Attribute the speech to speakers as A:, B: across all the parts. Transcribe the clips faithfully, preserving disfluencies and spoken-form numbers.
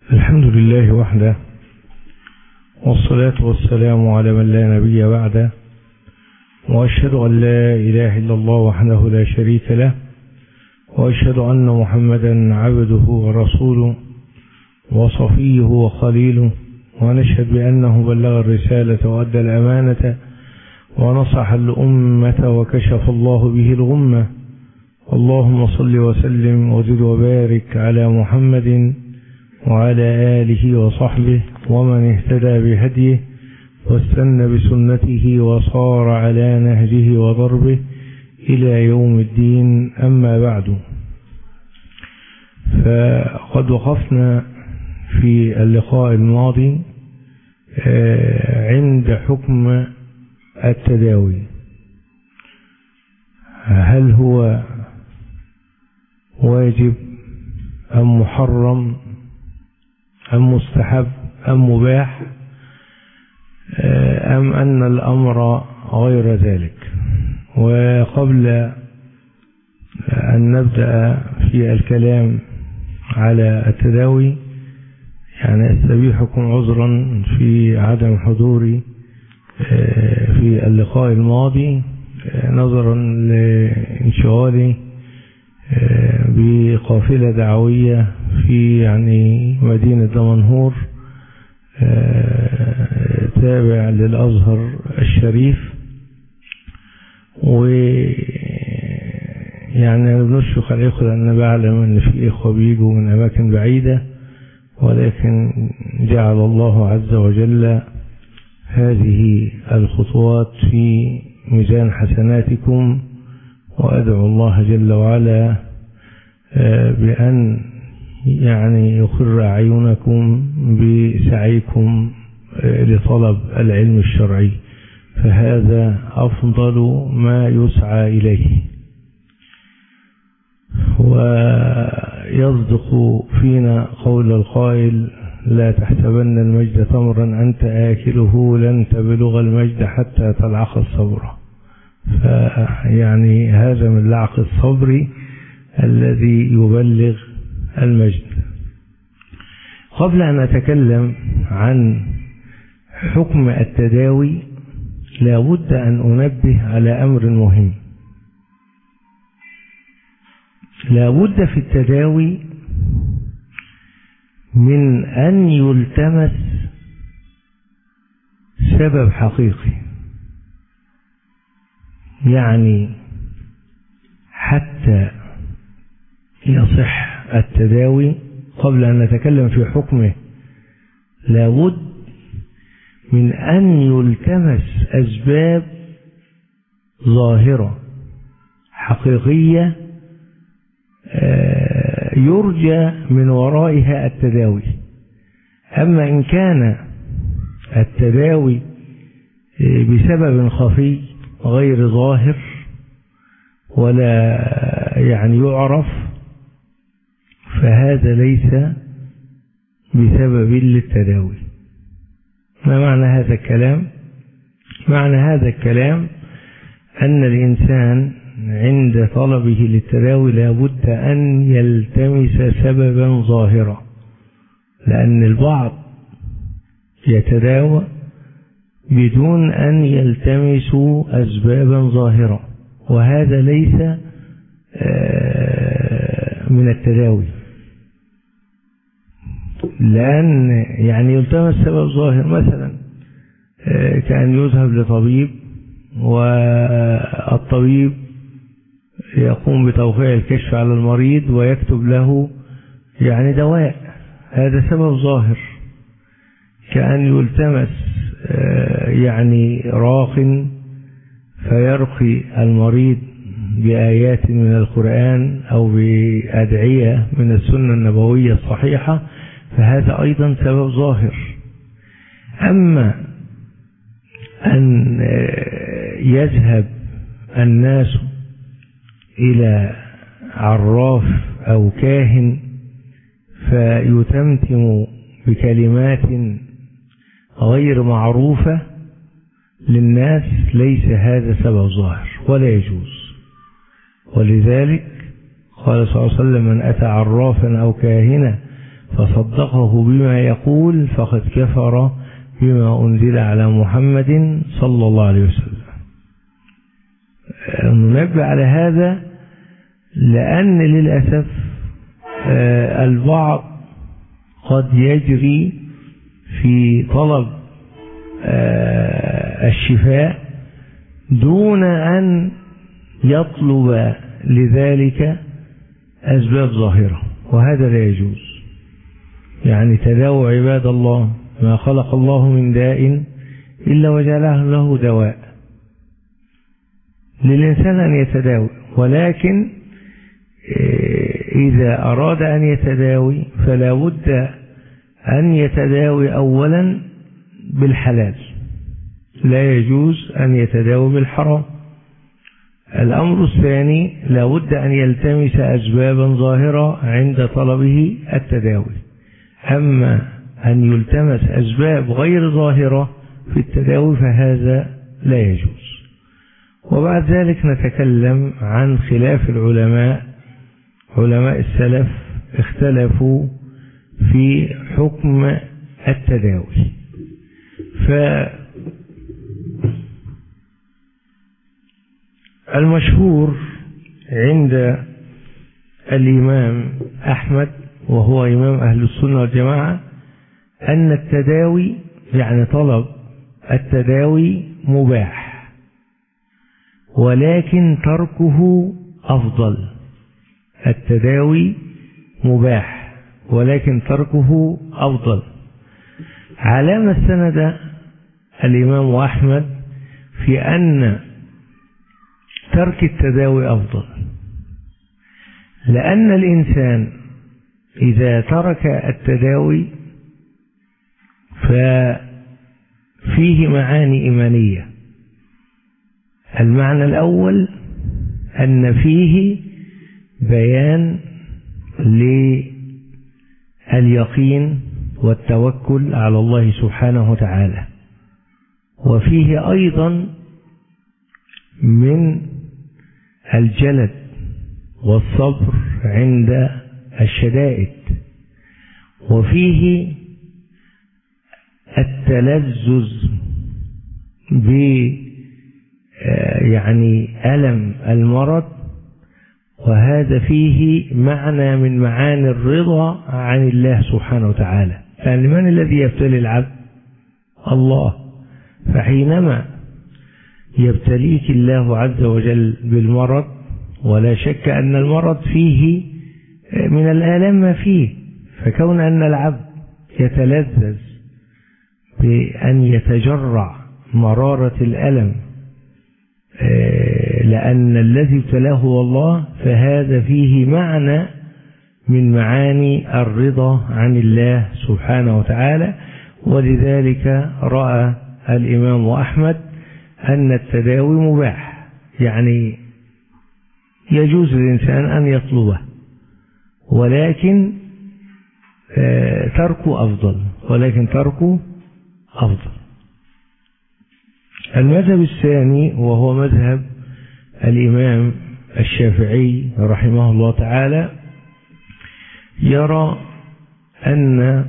A: الحمد لله وحده، والصلاة والسلام على من لا نبي بعده، وأشهد أن لا إله إلا الله وحده لا شريك له، وأشهد أن محمدا عبده ورسوله وصفيه وخليله، ونشهد بأنه بلغ الرسالة وأدى الأمانة ونصح الأمة وكشف الله به الغمة. اللهم صل وسلم وزد وبارك على محمد وعلى آله وصحبه ومن اهتدى بهديه واستنى بسنته وصار على نهجه وضربه إلى يوم الدين. أما بعد، فقد وقفنا في اللقاء الماضي عند حكم التداوي. هل هو واجب أم محرم أم مستحب أم مباح أم أن الأمر غير ذلك؟ وقبل أن نبدأ في الكلام على التداوي، يعني أستبيحكم عذرا في عدم حضوري في اللقاء الماضي نظرا لانشغالي بقافلة دعوية في يعني مدينة دمنهور تابع للأزهر الشريف. ويعني أنا بنشفق على الإخوة لأن بعلم أن في إخوة بيجوا من أماكن بعيدة، ولكن جعل الله عز وجل هذه الخطوات في ميزان حسناتكم، وأدعو الله جل وعلا بأن يعني يقر أعينكم بسعيكم لطلب العلم الشرعي، فهذا أفضل ما يسعى إليه. ويصدق فينا قول القائل: لا تحسبن المجد تمرا أنت آكله، لن تبلغ المجد حتى تلعق الصبر. فيعني هذا من لعق الصبر الذي يبلغ المجد. قبل أن أتكلم عن حكم التداوي لا بد أن أنبه على أمر مهم. لا بد في التداوي من أن يلتمس سبب حقيقي، يعني حتى يصح التداوي قبل أن نتكلم في حكمه لابد من أن يلتمس أسباب ظاهرة حقيقية يرجى من ورائها التداوي. أما إن كان التداوي بسبب خفي غير ظاهر ولا يعني يعرف، فهذا ليس بسبب للتداوي. ما معنى هذا الكلام؟ معنى هذا الكلام أن الإنسان عند طلبه للتداوي لا بد أن يلتمس سببا ظاهرا، لأن البعض يتداوى بدون أن يلتمسوا أسبابا ظاهرة، وهذا ليس من التداوي. لأن يعني يلتمس سبب ظاهر، مثلا كأن يذهب لطبيب والطبيب يقوم بتوقيع الكشف على المريض ويكتب له يعني دواء، هذا سبب ظاهر. كأن يلتمس يعني راق فيرقي المريض بآيات من القرآن أو بأدعية من السنة النبوية الصحيحة، فهذا أيضا سبب ظاهر. أما أن يذهب الناس إلى عراف أو كاهن فيتمتم بكلمات غير معروفة للناس، ليس هذا سبب ظاهر ولا يجوز. ولذلك قال صلى الله عليه وسلم: من أتى عرافا أو كاهنا فصدقه بما يقول فقد كفر بما أنزل على محمد صلى الله عليه وسلم. ننبه على هذا لأن للأسف البعض قد يجري في طلب الشفاء دون أن يطلب لذلك أسباب ظاهرة، وهذا لا يجوز. يعني تداووا عباد الله، ما خلق الله من داء إلا وجعله له دواء. للإنسان أن يتداوي، ولكن إذا أراد أن يتداوي فلا بد أن يتداوي أولا بالحلال، لا يجوز أن يتداوي بالحرام. الأمر الثاني لا بد أن يلتمس أسبابا ظاهرة عند طلبه التداوي. أما أن يلتمس أسباب غير ظاهرة في التداوي فهذا لا يجوز. وبعد ذلك نتكلم عن خلاف العلماء. علماء السلف اختلفوا في حكم التداوي. فالمشهور عند الإمام أحمد وهو إمام أهل السنة والجماعة أن التداوي يعني طلب التداوي مباح، ولكن تركه أفضل. التداوي مباح ولكن تركه أفضل. على ما استند الإمام أحمد في أن ترك التداوي أفضل، لأن الإنسان إذا ترك التداوي ففيه معاني إيمانية. المعنى الأول أن فيه بيان لليقين والتوكل على الله سبحانه وتعالى، وفيه أيضا من الجلد والصبر عند الشدائد، وفيه التلذذ ب يعني ألم المرض، وهذا فيه معنى من معاني الرضا عن الله سبحانه وتعالى. يعني من الذي يبتلي العبد؟ الله. فحينما يبتليك الله عز وجل بالمرض، ولا شك أن المرض فيه من الآلام ما فيه، فكون أن العبد يتلذذ بأن يتجرع مرارة الألم لأن الذي ابتلاه هو الله، فهذا فيه معنى من معاني الرضا عن الله سبحانه وتعالى. ولذلك رأى الإمام أحمد أن التداوي مباح، يعني يجوز للإنسان أن يطلبه، ولكن تركه أفضل ولكن تركه أفضل. المذهب الثاني وهو مذهب الإمام الشافعي رحمه الله تعالى يرى أن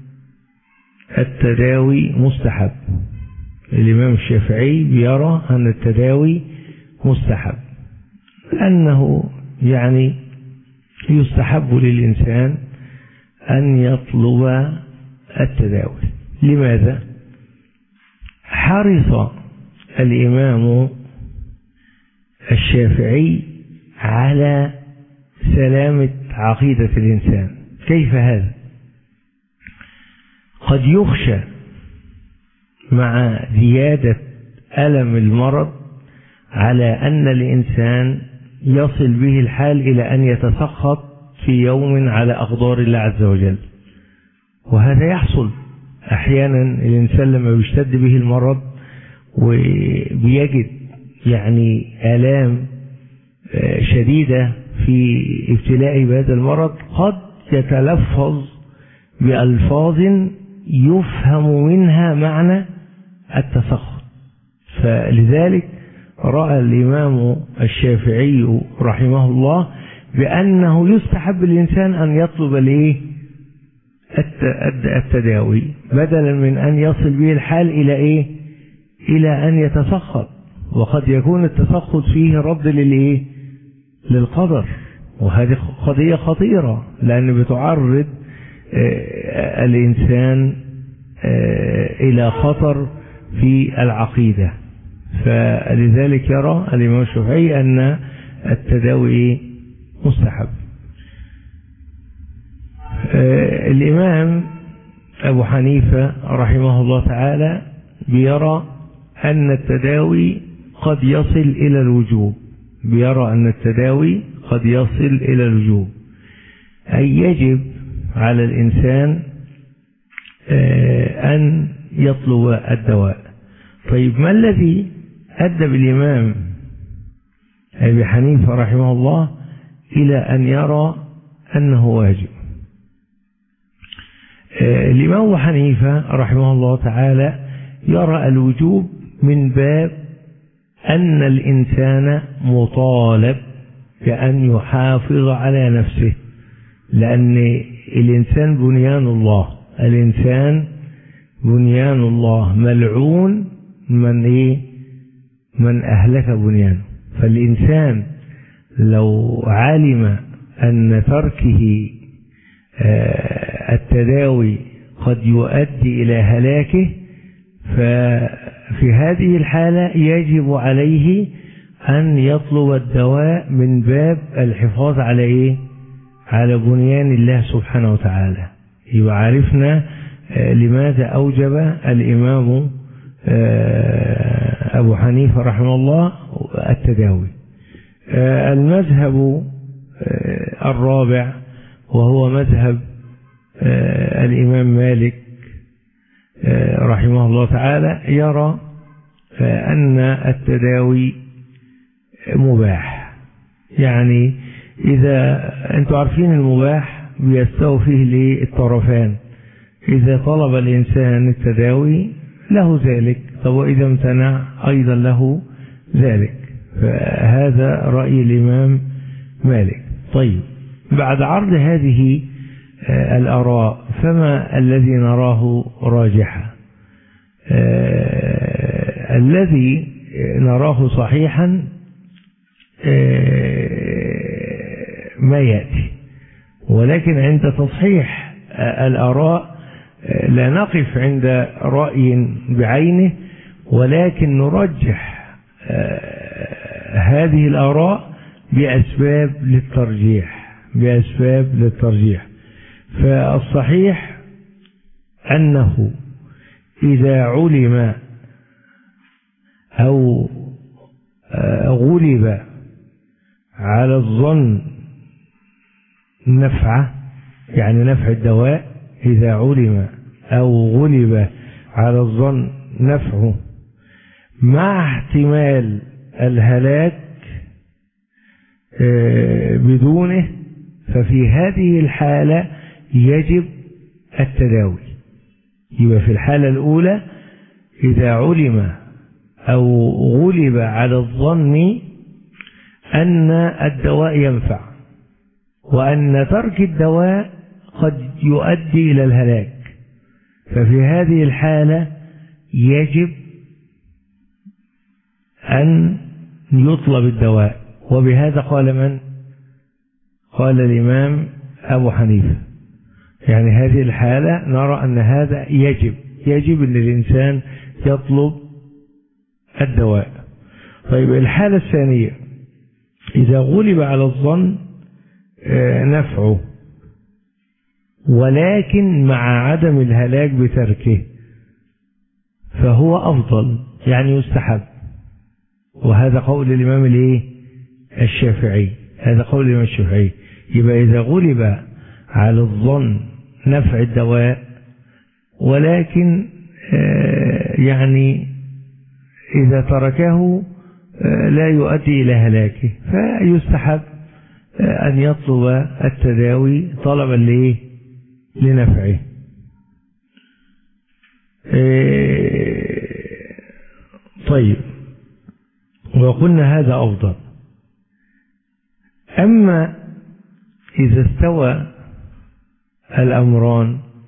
A: التداوي مستحب. الإمام الشافعي يرى أن التداوي مستحب، أنه يعني يستحب للإنسان أن يطلب التداوي. لماذا؟ حرص الإمام الشافعي على سلامة عقيدة الإنسان. كيف هذا؟ قد يخشى مع زيادة ألم المرض على أن الإنسان يصل به الحال إلى أن يتسخط في يوم على أقدار الله عز وجل، وهذا يحصل أحيانا. الإنسان لما يشتد به المرض وبيجد يعني آلام شديدة في ابتلائه بهذا المرض قد يتلفظ بألفاظ يفهم منها معنى التسخط. فلذلك رأى الإمام الشافعي رحمه الله بأنه يستحب الإنسان أن يطلب التداوي بدلا من أن يصل به الحال إلى إيه؟ إلى أن يتسخط، وقد يكون التسخط فيه رد للإيه؟ للقدر، وهذه قضية خطيرة لأن بتعرض الإنسان إلى خطر في العقيدة. فلذلك يرى الإمام الشافعي أن التداوي مستحب. الإمام أبو حنيفة رحمه الله تعالى بيرى أن التداوي قد يصل إلى الوجوب، بيرى أن التداوي قد يصل إلى الوجوب، أي يجب على الإنسان أن يطلب الدواء. طيب ما الذي أدى بالإمام أبي حنيفة رحمه الله إلى أن يرى أنه واجب؟ الإمام أبو حنيفة رحمه الله تعالى يرى الوجوب من باب أن الإنسان مطالب بأن يحافظ على نفسه، لأن الإنسان بنيان الله، الإنسان بنيان الله، ملعون من إيه؟ من أهلك بنيانه. فالإنسان لو علم أن تركه التداوي قد يؤدي إلى هلاكه، ففي هذه الحالة يجب عليه أن يطلب الدواء من باب الحفاظ على إيه؟ على بنيان الله سبحانه وتعالى. يبقى عرفنا لماذا أوجب الإمام أبو حنيفة رحمه الله التداوي. المذهب الرابع وهو مذهب الإمام مالك رحمه الله تعالى يرى أن التداوي مباح. يعني إذا أنتم عارفين المباح بيستوي فيه الطرفان، إذا طلب الإنسان التداوي له ذلك، طب وإذا امتنع أيضا له ذلك. فهذا رأي الإمام مالك. طيب بعد عرض هذه الآراء فما الذي نراه راجحا؟ الذي نراه صحيحا ما يأتي، ولكن عند تصحيح الآراء لا نقف عند رأي بعينه، ولكن نرجح هذه الآراء بأسباب للترجيح بأسباب للترجيح فالصحيح أنه إذا علم أو غلب على الظن نفعه، يعني نفع الدواء، إذا علم أو غلب على الظن نفعه مع احتمال الهلاك بدونه، ففي هذه الحالة يجب التداوي. يبقى في الحالة الأولى إذا علم أو غلب على الظن أن الدواء ينفع وأن ترك الدواء قد يؤدي إلى الهلاك، ففي هذه الحالة يجب أن يطلب الدواء. وبهذا قال من؟ قال الإمام أبو حنيفة. يعني هذه الحالة نرى أن هذا يجب يجب أن الإنسان يطلب الدواء. طيب الحالة الثانية إذا غلب على الظن نفعه ولكن مع عدم الهلاك بتركه فهو أفضل، يعني يستحب. وهذا قول الإمام الايه الشافعي هذا قول الإمام الشافعي. يبقى إذا غلب على الظن نفع الدواء ولكن يعني إذا تركه لا يؤدي إلى هلاكه فيستحب أن يطلب التداوي طلبا ليه لنفعه. طيب وقلنا هذا أفضل. أما إذا استوى الأمران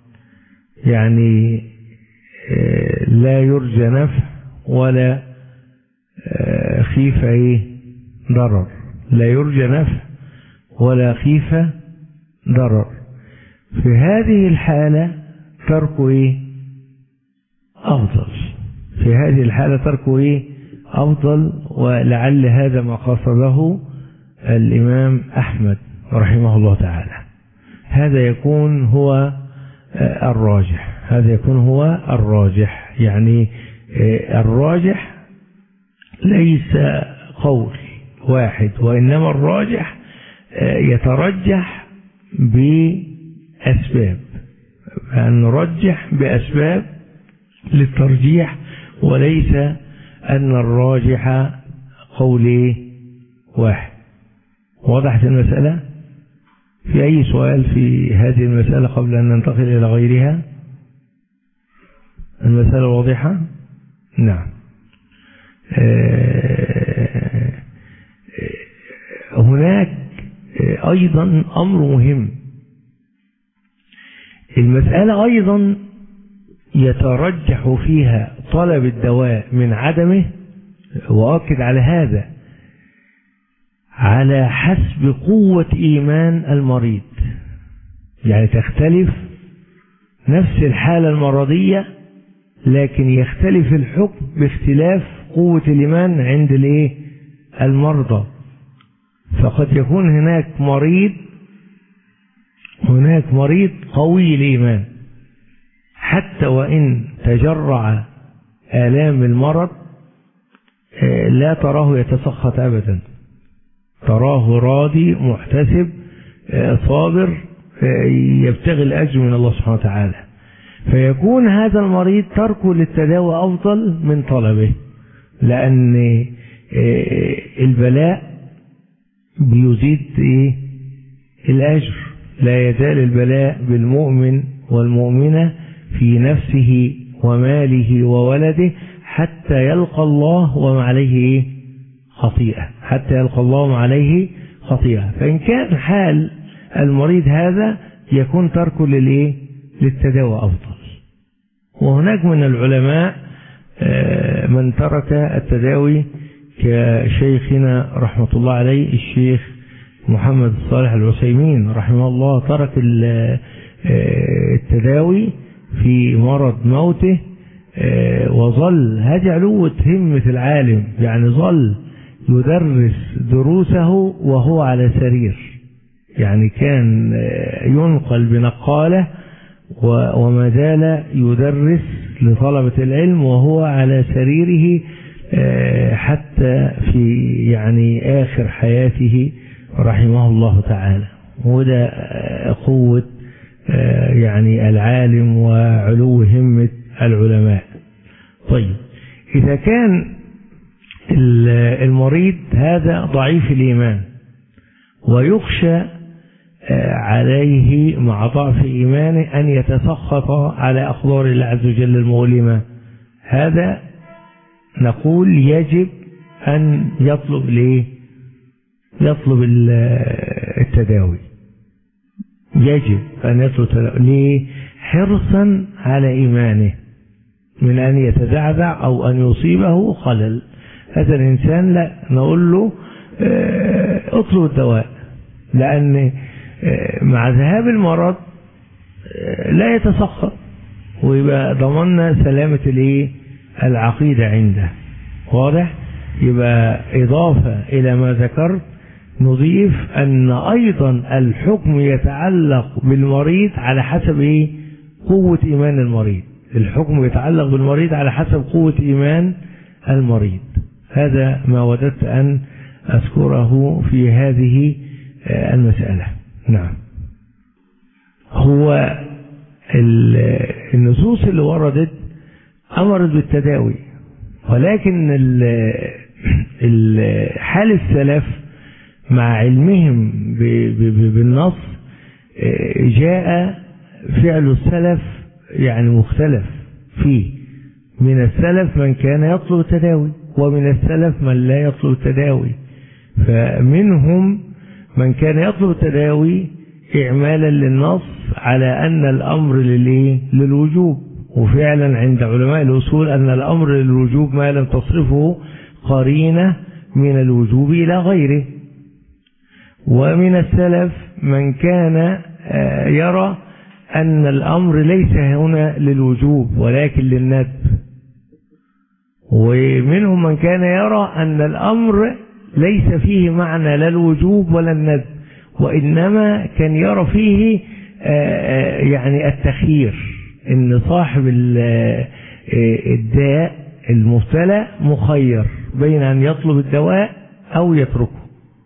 A: يعني لا يرجى نفع ولا خيف ايه ضرر، لا يرجى نفع ولا خيف ضرر. في هذه الحالة تركه ايه افضل، في هذه الحالة تركه ايه افضل. ولعل هذا ما قصده الامام احمد رحمه الله تعالى. هذا يكون هو الراجح، هذا يكون هو الراجح. يعني الراجح ليس قول واحد، وإنما الراجح يترجح بأسباب، أن نرجح بأسباب للترجيح، وليس أن الراجح قول واحد. وضحت المسألة؟ في أي سؤال في هذه المسألة قبل أن ننتقل إلى غيرها؟ المسألة واضحة؟ نعم. هناك أيضا أمر مهم، المسألة أيضا يترجح فيها طلب الدواء من عدمه، وأؤكد على هذا، على حسب قوة إيمان المريض. يعني تختلف نفس الحالة المرضية، لكن يختلف الحكم باختلاف قوة الإيمان عند الايه المرضى. فقد يكون هناك مريض هناك مريض قوي الإيمان، حتى وإن تجرع آلام المرض لا تراه يتسخط أبدا، تراه راضي محتسب صابر يبتغي الأجر من الله سبحانه وتعالى. فيكون هذا المريض تركه للتداوي أفضل من طلبه، لأن البلاء بيزيد الأجر. لا يزال البلاء بالمؤمن والمؤمنة في نفسه وماله وولده حتى يلقى الله وما عليه خطيئة، حتى يلقى الله وما عليه خطيئة. فإن كان حال المريض هذا يكون تركه للإيه للتداوي أفضل. وهناك من العلماء من ترك التداوي كشيخنا رحمة الله عليه الشيخ محمد الصالح العثيمين رحمه الله، ترك التداوي في مرض موته، وظل هذه علوة همة العالم، يعني ظل يدرس دروسه وهو على سرير. يعني كان ينقل بنقالة وما زال يدرس لطلبة العلم وهو على سريره حتى في يعني آخر حياته رحمه الله تعالى. وده قوة يعني العالم وعلو همة العلماء. طيب، إذا كان المريض هذا ضعيف الإيمان ويخشى عليه مع ضعف إيمانه أن يتسخط على أقدار الله عز وجل المؤلمة، هذا نقول يجب أن يطلب ليه يطلب التداوي، يجب أن يطلب التداوي ليه؟ حرصا على إيمانه من أن يتزعزع أو أن يصيبه خلل. هذا الإنسان لا نقول له اطلب الدواء، لأن مع ذهاب المرض لا يتسخط، ويبقى ضمننا سلامة الايه العقيدة عنده. واضح؟ يبقى إضافة إلى ما ذكرت نضيف أن أيضا الحكم يتعلق بالمريض على حسب إيه؟ قوة إيمان المريض. الحكم يتعلق بالمريض على حسب قوة إيمان المريض. هذا ما وددت أن أذكره في هذه المسألة. نعم. هو النصوص اللي وردت أمرت بالتداوي، ولكن حال السلف مع علمهم بالنص جاء فعل السلف يعني مختلف فيه. من السلف من كان يطلب التداوي، ومن السلف من لا يطلب التداوي. فمنهم من كان يطلب التداوي إعمالا للنص على أن الأمر للوجوب، وفعلا عند علماء الأصول أن الأمر للوجوب ما لم تصرفه قرينة من الوجوب إلى غيره. ومن السلف من كان يرى أن الأمر ليس هنا للوجوب ولكن للندب، ومنهم من كان يرى أن الأمر ليس فيه معنى لا الوجوب ولا الندب، وإنما كان يرى فيه يعني التخيير، إن صاحب الداء المبتلى مخير بين أن يطلب الدواء أو يتركه.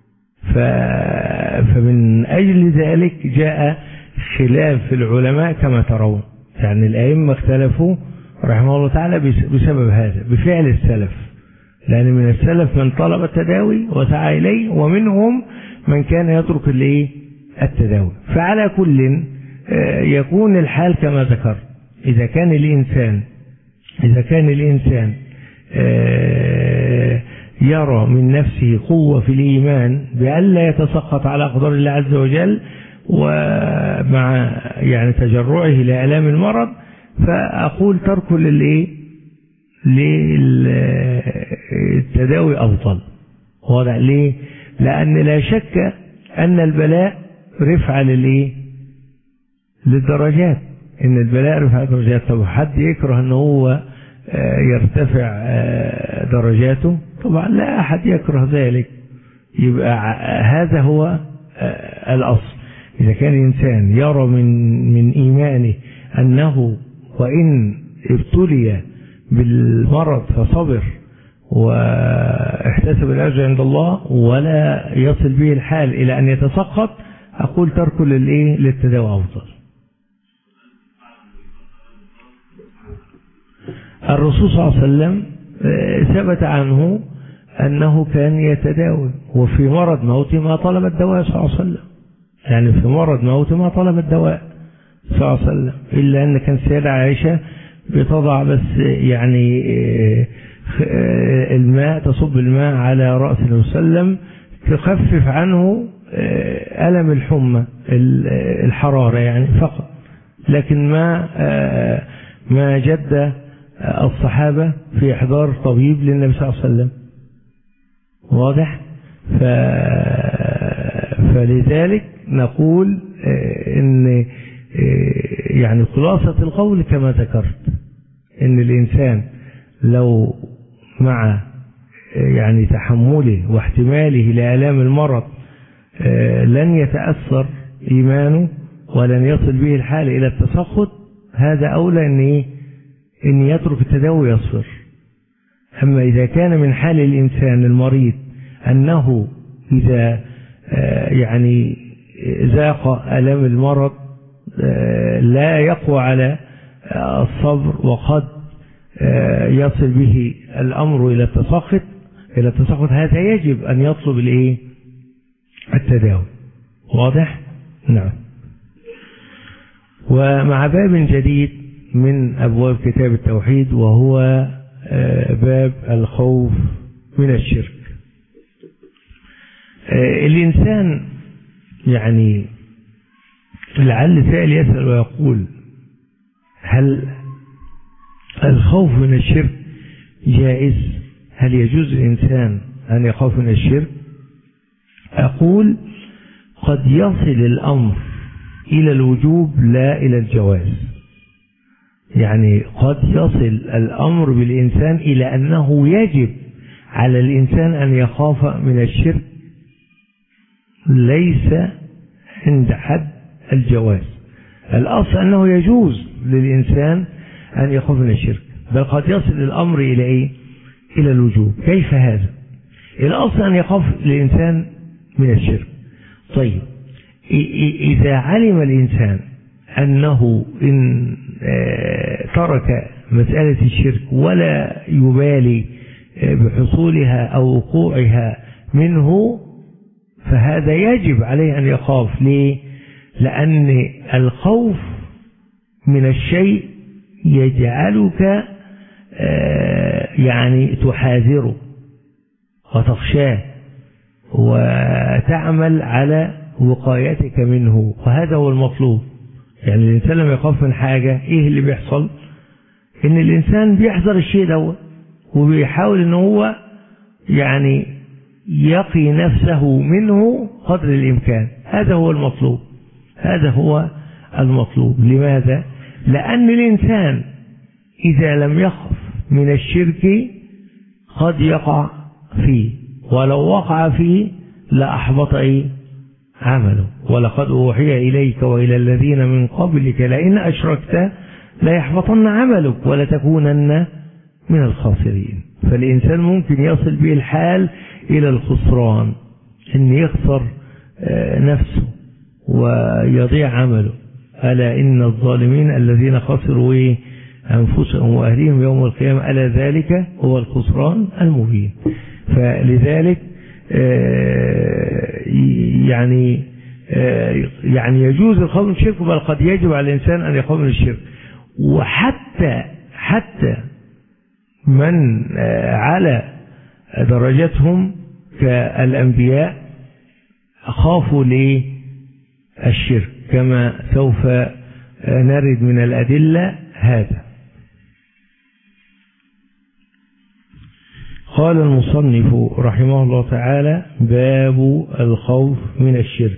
A: فمن أجل ذلك جاء خلاف العلماء كما ترون، يعني الأئمة اختلفوا رحمه الله تعالى بسبب هذا، بفعل السلف، لأن من السلف من طلب التداوي وسعى إليه، ومنهم من كان يترك التداوي. فعلى كل يكون الحال كما ذكر، إذا كان الإنسان إذا كان الإنسان يرى من نفسه قوة في الإيمان بأن لا يتسقط على أقدار الله عز وجل، ومع يعني تجرعه لآلام المرض، فأقول ترك للإيه للتداوي أفضل. واضح ليه؟ لأن لا شك أن البلاء رفع للإيه للدرجات، إن البلاء رفع درجات. طب حد يكره أنه هو يرتفع درجاته؟ طبعا لا أحد يكره ذلك. يبقى هذا هو الأصل. إذا كان الإنسان يرى من من إيمانه أنه وإن ابتلي بالمرض فصبر واحتسب الأجر عند الله ولا يصل به الحال إلى أن يتسقط، أقول ترك للإيه للتداوي أفضل. الرسول صلى الله عليه وسلم ثبت عنه أنه كان يتداوي، وفي مرض موته ما طلب الدواء صلى الله عليه وسلم، يعني في مرض موته ما طلب الدواء صلى الله عليه وسلم، إلا أن كان سيدة عائشة بتضع بس يعني الماء، تصب الماء على رأس النبي صلى الله عليه وسلم تخفف عنه ألم الحمى الحرارة يعني فقط، لكن ما ما جد الصحابة في إحضار طبيب للنبي صلى الله عليه وسلم. واضح؟ ف... فلذلك نقول إن يعني خلاصة القول كما ذكرت، إن الإنسان لو مع يعني تحمله واحتماله لآلام المرض لن يتأثر إيمانه ولن يصل به الحال إلى التسخط، هذا أولى إن إيه؟ إن يترك التداوي ويصبر. أما إذا كان من حال الإنسان المريض أنه إذا يعني ذاق ألم المرض لا يقوى على الصبر وقد يصل به الأمر إلى التسخط إلى التسخط هذا يجب أن يطلب الإيه التداوي. واضح؟ نعم. ومع باب جديد من أبواب كتاب التوحيد، وهو باب الخوف من الشرك. الإنسان يعني لعل سائل يسأل ويقول: هل الخوف من الشرك جائز؟ هل يجوز الإنسان أن يخاف من الشرك؟ أقول: قد يصل الأمر إلى الوجوب لا إلى الجواز. يعني قد يصل الأمر بالإنسان إلى أنه يجب على الإنسان أن يخاف من الشرك، ليس عند حد الجواز. الأصل أنه يجوز للإنسان أن يخاف من الشرك، بل قد يصل الأمر إلى إيه؟ إلى الوجوب. كيف هذا؟ الأصل أن يخاف الإنسان من الشرك. طيب، إذا علم الإنسان أنه إن ترك مسألة الشرك ولا يبالي بحصولها أو وقوعها منه، فهذا يجب عليه أن يخاف. ليه؟ لأن الخوف من الشيء يجعلك يعني تحاذره وتخشاه وتعمل على وقايتك منه، وهذا هو المطلوب. يعني الإنسان لما يخاف من حاجة إيه اللي بيحصل؟ إن الإنسان بيحذر الشيء دوت وبيحاول إن هو يعني يقي نفسه منه قدر الإمكان. هذا هو المطلوب، هذا هو المطلوب. لماذا؟ لأن الإنسان إذا لم يخف من الشرك قد يقع فيه، ولو وقع فيه لأحبط إيه؟ عمله. ولقد أوحي إليك وإلى الذين من قبلك لئن أشركت ليحبطن عملك ولتكونن من الخاسرين. فالإنسان ممكن يصل به الحال إلى الخسران، إن يخسر نفسه ويضيع عمله. ألا إن الظالمين الذين خسروا إيه؟ أنفسهم وأهليهم يوم القيامة ألا ذلك هو الخسران المبين. فلذلك يعني يعني يجوز الخوف من الشرك، بل قد يجب على الإنسان أن يخاف من الشرك. وحتى حتى من على درجتهم كالأنبياء خافوا للشرك كما سوف نرد من الأدلة هذا. قال المصنف رحمه الله تعالى: باب الخوف من الشرك.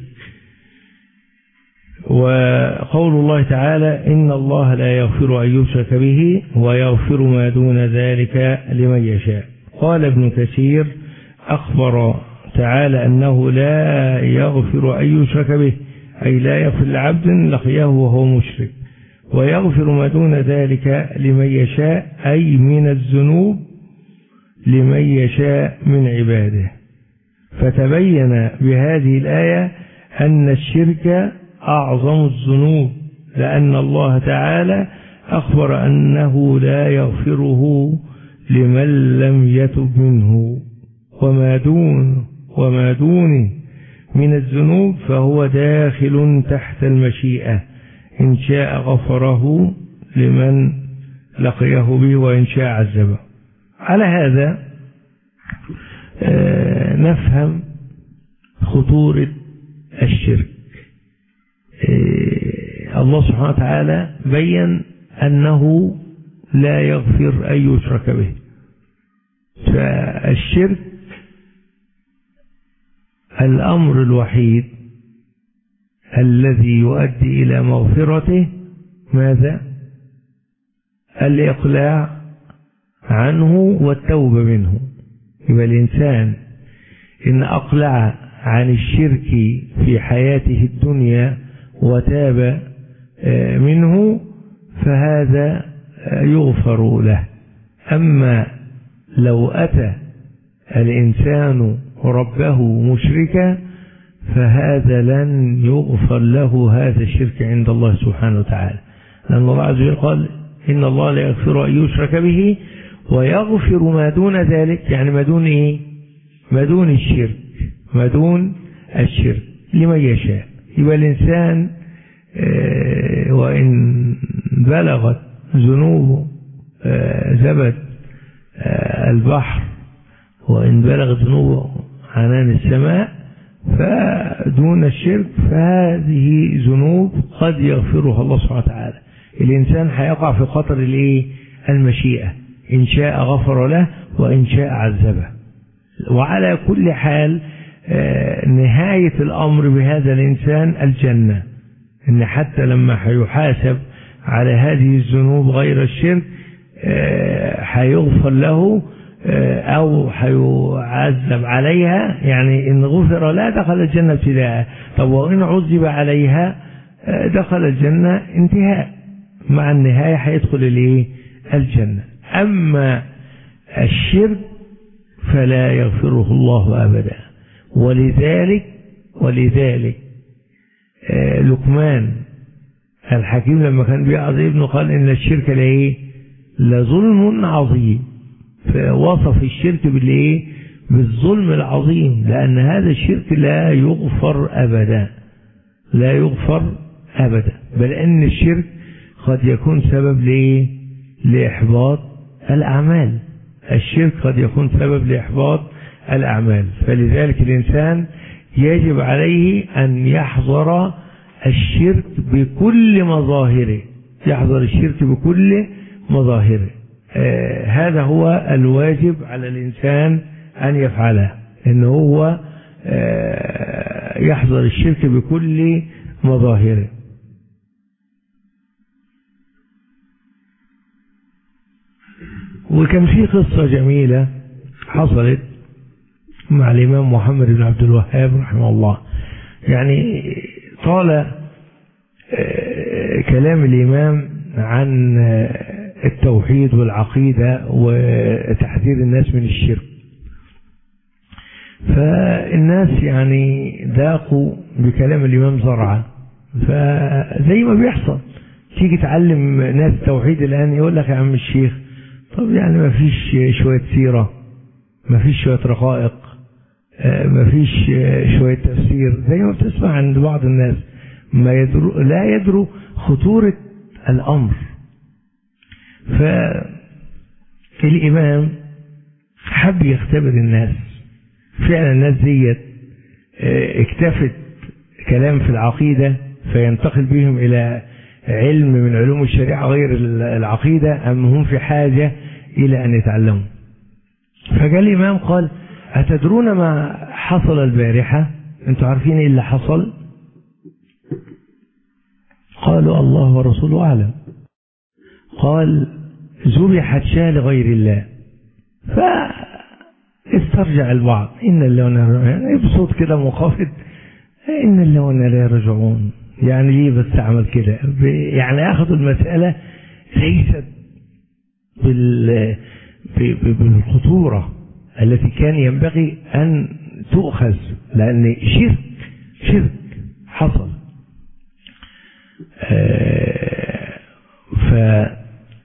A: وقول الله تعالى: إن الله لا يغفر أن يشرك به ويغفر ما دون ذلك لمن يشاء. قال ابن كثير: أخبر تعالى أنه لا يغفر أن يشرك به، أي لا يغفر لعبد لقيه وهو مشرك، ويغفر ما دون ذلك لمن يشاء، أي من الذنوب لمن يشاء من عباده. فتبين بهذه الآية أن الشرك أعظم الذنوب، لأن الله تعالى أخبر أنه لا يغفره لمن لم يتب منه، وما دون وما دونه من الذنوب فهو داخل تحت المشيئة، إن شاء غفره لمن لقيه به وإن شاء عذبه. على هذا نفهم خطورة الشرك. الله سبحانه وتعالى بيّن أنه لا يغفر أن يشرك به. فالشرك الأمر الوحيد الذي يؤدي إلى مغفرته ماذا؟ الإقلاع عنه والتوبة منه. يبقى الإنسان إن أقلع عن الشرك في حياته الدنيا وتاب منه فهذا يغفر له. أما لو أتى الإنسان ربه مشركا فهذا لن يغفر له هذا الشرك عند الله سبحانه وتعالى، لأن الله عز وجل قال: إن الله لا يغفر أن يشرك به ويغفر ما دون ذلك، يعني ما دون إيه؟ ما دون الشرك، ما دون الشرك لمن يشاء. يبقى الإنسان وإن بلغت ذنوبه زبد البحر، وإن بلغت ذنوبه عنان السماء، فدون الشرك فهذه ذنوب قد يغفرها الله سبحانه وتعالى. الإنسان هيقع في خطر الإيه؟ المشيئة، إن شاء غفر له وإن شاء عذبه. وعلى كل حال نهاية الأمر بهذا الإنسان الجنة، إن حتى لما هيحاسب على هذه الذنوب غير الشرك هيغفر له أو هيعذب عليها، يعني إن غفر لا دخل الجنة ابتداء، طب وإن عذب عليها دخل الجنة انتهاء، مع النهاية هيدخل الإيه؟ الجنة. أما الشرك فلا يغفره الله أبدا. ولذلك ولذلك لقمان الحكيم لما كان بيعظ ابنه قال: إن الشرك لإيه؟ لظلم عظيم. فوصف الشرك بالإيه؟ بالظلم العظيم، لأن هذا الشرك لا يغفر أبدا، لا يغفر أبدا، بل أن الشرك قد يكون سبب لإيه؟ لإحباط الأعمال. الشرك قد يكون سبب لإحباط الأعمال. فلذلك الإنسان يجب عليه أن يحذر الشرك بكل مظاهره، يحذر الشرك بكل مظاهره. آه هذا هو الواجب على الإنسان أن يفعله، إن هو آه يحذر الشرك بكل مظاهره. وكان في قصة جميلة حصلت مع الإمام محمد بن عبد الوهاب رحمه الله. يعني طال كلام الإمام عن التوحيد والعقيدة وتحذير الناس من الشرك، فالناس يعني ذاقوا بكلام الإمام زرعة. فزي ما بيحصل تيجي تعلم ناس توحيد الآن يقول لك يا عم الشيخ طب يعني ما فيش شوية سيرة، ما فيش شوية رقائق، ما فيش شوية تفسير، زي ما بتسمع عند بعض الناس ما يدرو لا يدروا خطورة الأمر. فالإمام حب يختبر الناس، فعلا الناس ديت اكتفت كلام في العقيدة فينتقل بهم إلى علم من علوم الشريعة غير العقيدة، أم هم في حاجة إلى أن يتعلموا. فجاء الإمام قال أتدرون ما حصل البارحة؟ أنتوا عارفين إيه اللي حصل؟ قالوا الله ورسوله أعلم. قال ذبحت شاة لغير الله. فاسترجع البعض إن الله ونرجعون، بصوت كده منخفض، إن الله وإنا إليه راجعون. يعني ليه بس عمل كده؟ يعني أخذوا المسألة ليست بالخطورة التي كان ينبغي أن تؤخذ، لأن شرك شرك حصل. فساب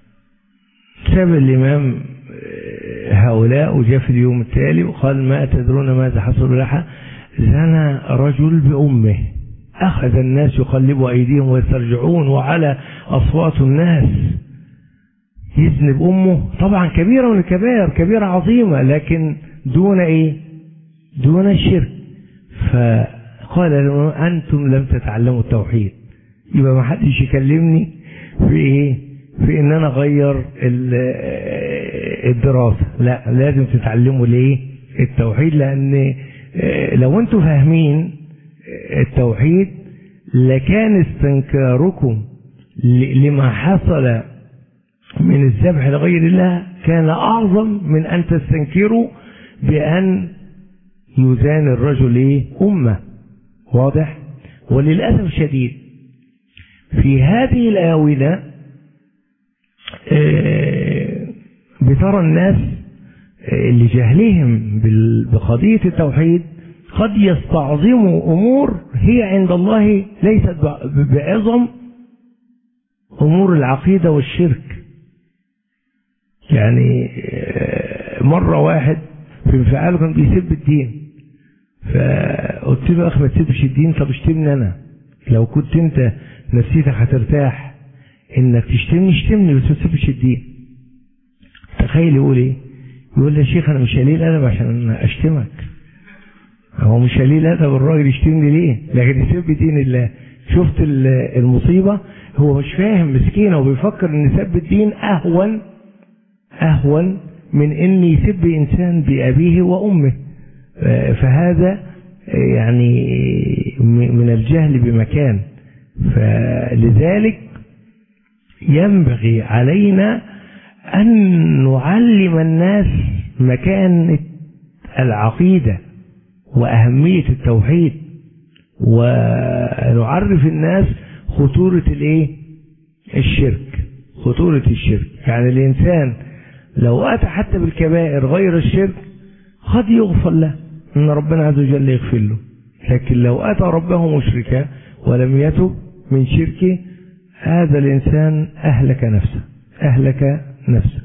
A: الإمام هؤلاء وجاء في اليوم التالي وقال ما تدرون ماذا حصل لها؟ زنى رجل بأمه. أخذ الناس يقلبوا أيديهم ويسترجعون وعلى أصوات الناس. يزني بأمه طبعا كبيرة من الكبائر، كبيرة عظيمة، لكن دون إيه؟ دون الشرك. فقال لهم أنتم لم تتعلموا التوحيد، يبقى ما حدش يكلمني في إيه؟ في إن أنا أغير الدراسة. لا، لازم تتعلموا ليه؟ التوحيد. لأن لو أنتم فاهمين التوحيد لكان استنكاركم لما حصل من الذبح لغير الله كان أعظم من أن تستنكروا بأن يزان الرجل إيه؟ أمة. واضح؟ وللأسف الشديد في هذه الآونة بترى الناس لجهلهم بقضية التوحيد قد يستعظموا أمور هي عند الله ليست بعظم أمور العقيدة والشرك. يعني مرة واحد في انفعاله كان بيسب الدين، فقلت له أخي ما تسبش الدين، طب اشتمني أنا، لو كنت أنت نفسيتك هترتاح إنك تشتمني اشتمني بس ما تسبش الدين. تخيل يقول إيه؟ يقول لي يا شيخ أنا مش قليل أدب عشان أشتمك. هو مش قليل أدب الراجل يشتمني ليه؟ لكن يسب دين الله. شفت المصيبة؟ هو مش فاهم مسكين، وبيفكر إن سب الدين أهون أهون من إن يسب إنسان بأبيه وأمه. فهذا يعني من الجهل بمكان. فلذلك ينبغي علينا أن نعلم الناس مكانة العقيدة وأهمية التوحيد، ونعرف الناس خطورة الايه؟ الشرك. خطورة الشرك يعني الإنسان لو أتى حتى بالكبائر غير الشرك قد يغفر له إن ربنا عز وجل يغفر له، لكن لو أتى ربه مشركا ولم يتب من شركه هذا الإنسان أهلك نفسه أهلك نفسه.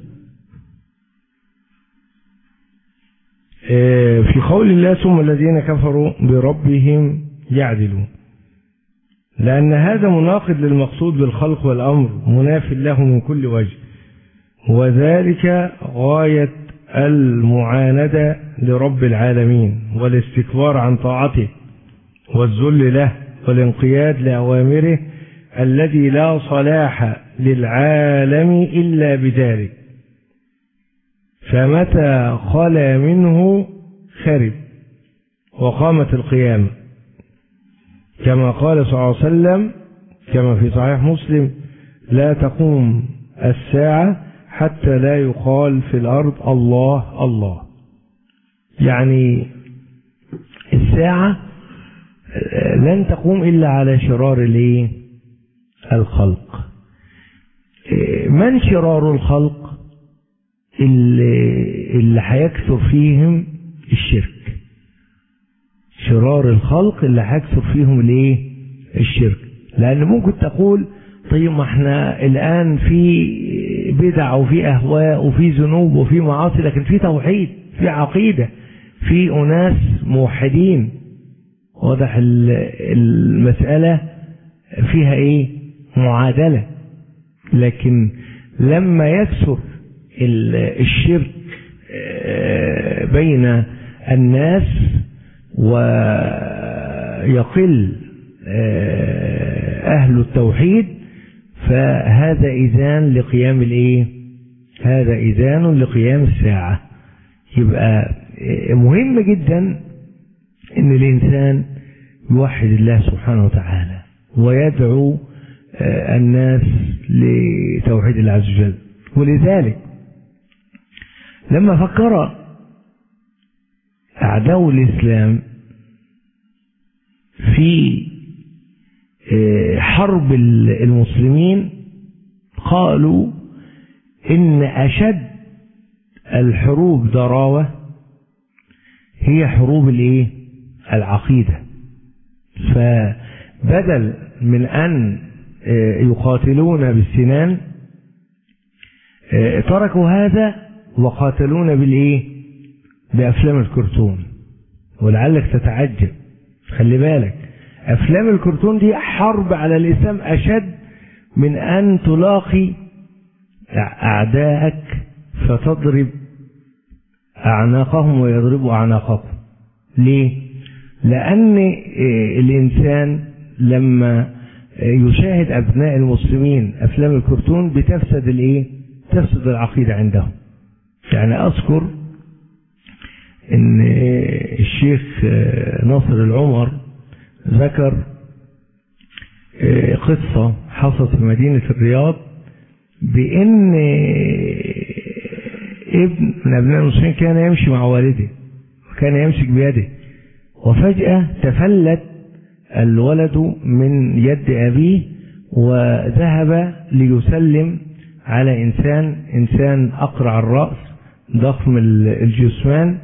A: في قول الله ثم الذين كفروا بربهم يعدلون، لأن هذا مناقض للمقصود بالخلق والأمر مناف له من كل وجه، وذلك غاية المعاندة لرب العالمين والاستكبار عن طاعته والذل له والانقياد لأوامره الذي لا صلاح للعالم إلا بذلك، فمتى خلا منه خرب وقامت القيامة، كما قال صلى الله عليه وسلم كما في صحيح مسلم: لا تقوم الساعة حتى لا يقال في الأرض الله الله. يعني الساعة لن تقوم إلا على شرار الخلق. من شرار الخلق؟ اللي هيكثر فيهم الشرك. شرار الخلق اللي هيكثر فيهم الايه؟ الشرك. لأن ممكن تقول طيب ما احنا الآن في بدع وفي أهواء وفي ذنوب وفي معاصي، لكن في توحيد، في عقيدة، في أناس موحدين. واضح المسألة فيها ايه؟ معادلة. لكن لما يكثر الشرك بين الناس ويقل أهل التوحيد، فهذا إذان لقيام الايه؟ هذا إذان لقيام الساعة. يبقى مهم جدا ان الإنسان يوحد الله سبحانه وتعالى ويدعو الناس لتوحيد الله عز وجل. ولذلك لما فكر أعداء الإسلام في حرب المسلمين قالوا إن أشد الحروب ضراوة هي حروب الايه؟ العقيدة. فبدل من أن يقاتلون بالسنان تركوا هذا وقاتلون بالايه؟ بأفلام الكرتون. ولعلك تتعجب، خلي بالك، أفلام الكرتون دي حرب على الإسلام أشد من أن تلاقي أعداءك فتضرب أعناقهم ويضربوا أعناقكم. ليه؟ لأن الإنسان لما يشاهد أبناء المسلمين أفلام الكرتون بتفسد الإيه؟ تفسد العقيدة عندهم. يعني أذكر إن الشيخ ناصر العمر ذكر قصة حصلت في مدينة الرياض بأن ابن من أبناء المسلمين كان يمشي مع والده وكان يمسك بيده، وفجأة تفلت الولد من يد أبيه وذهب ليسلم على إنسان إنسان أقرع الرأس ضخم الجسمان،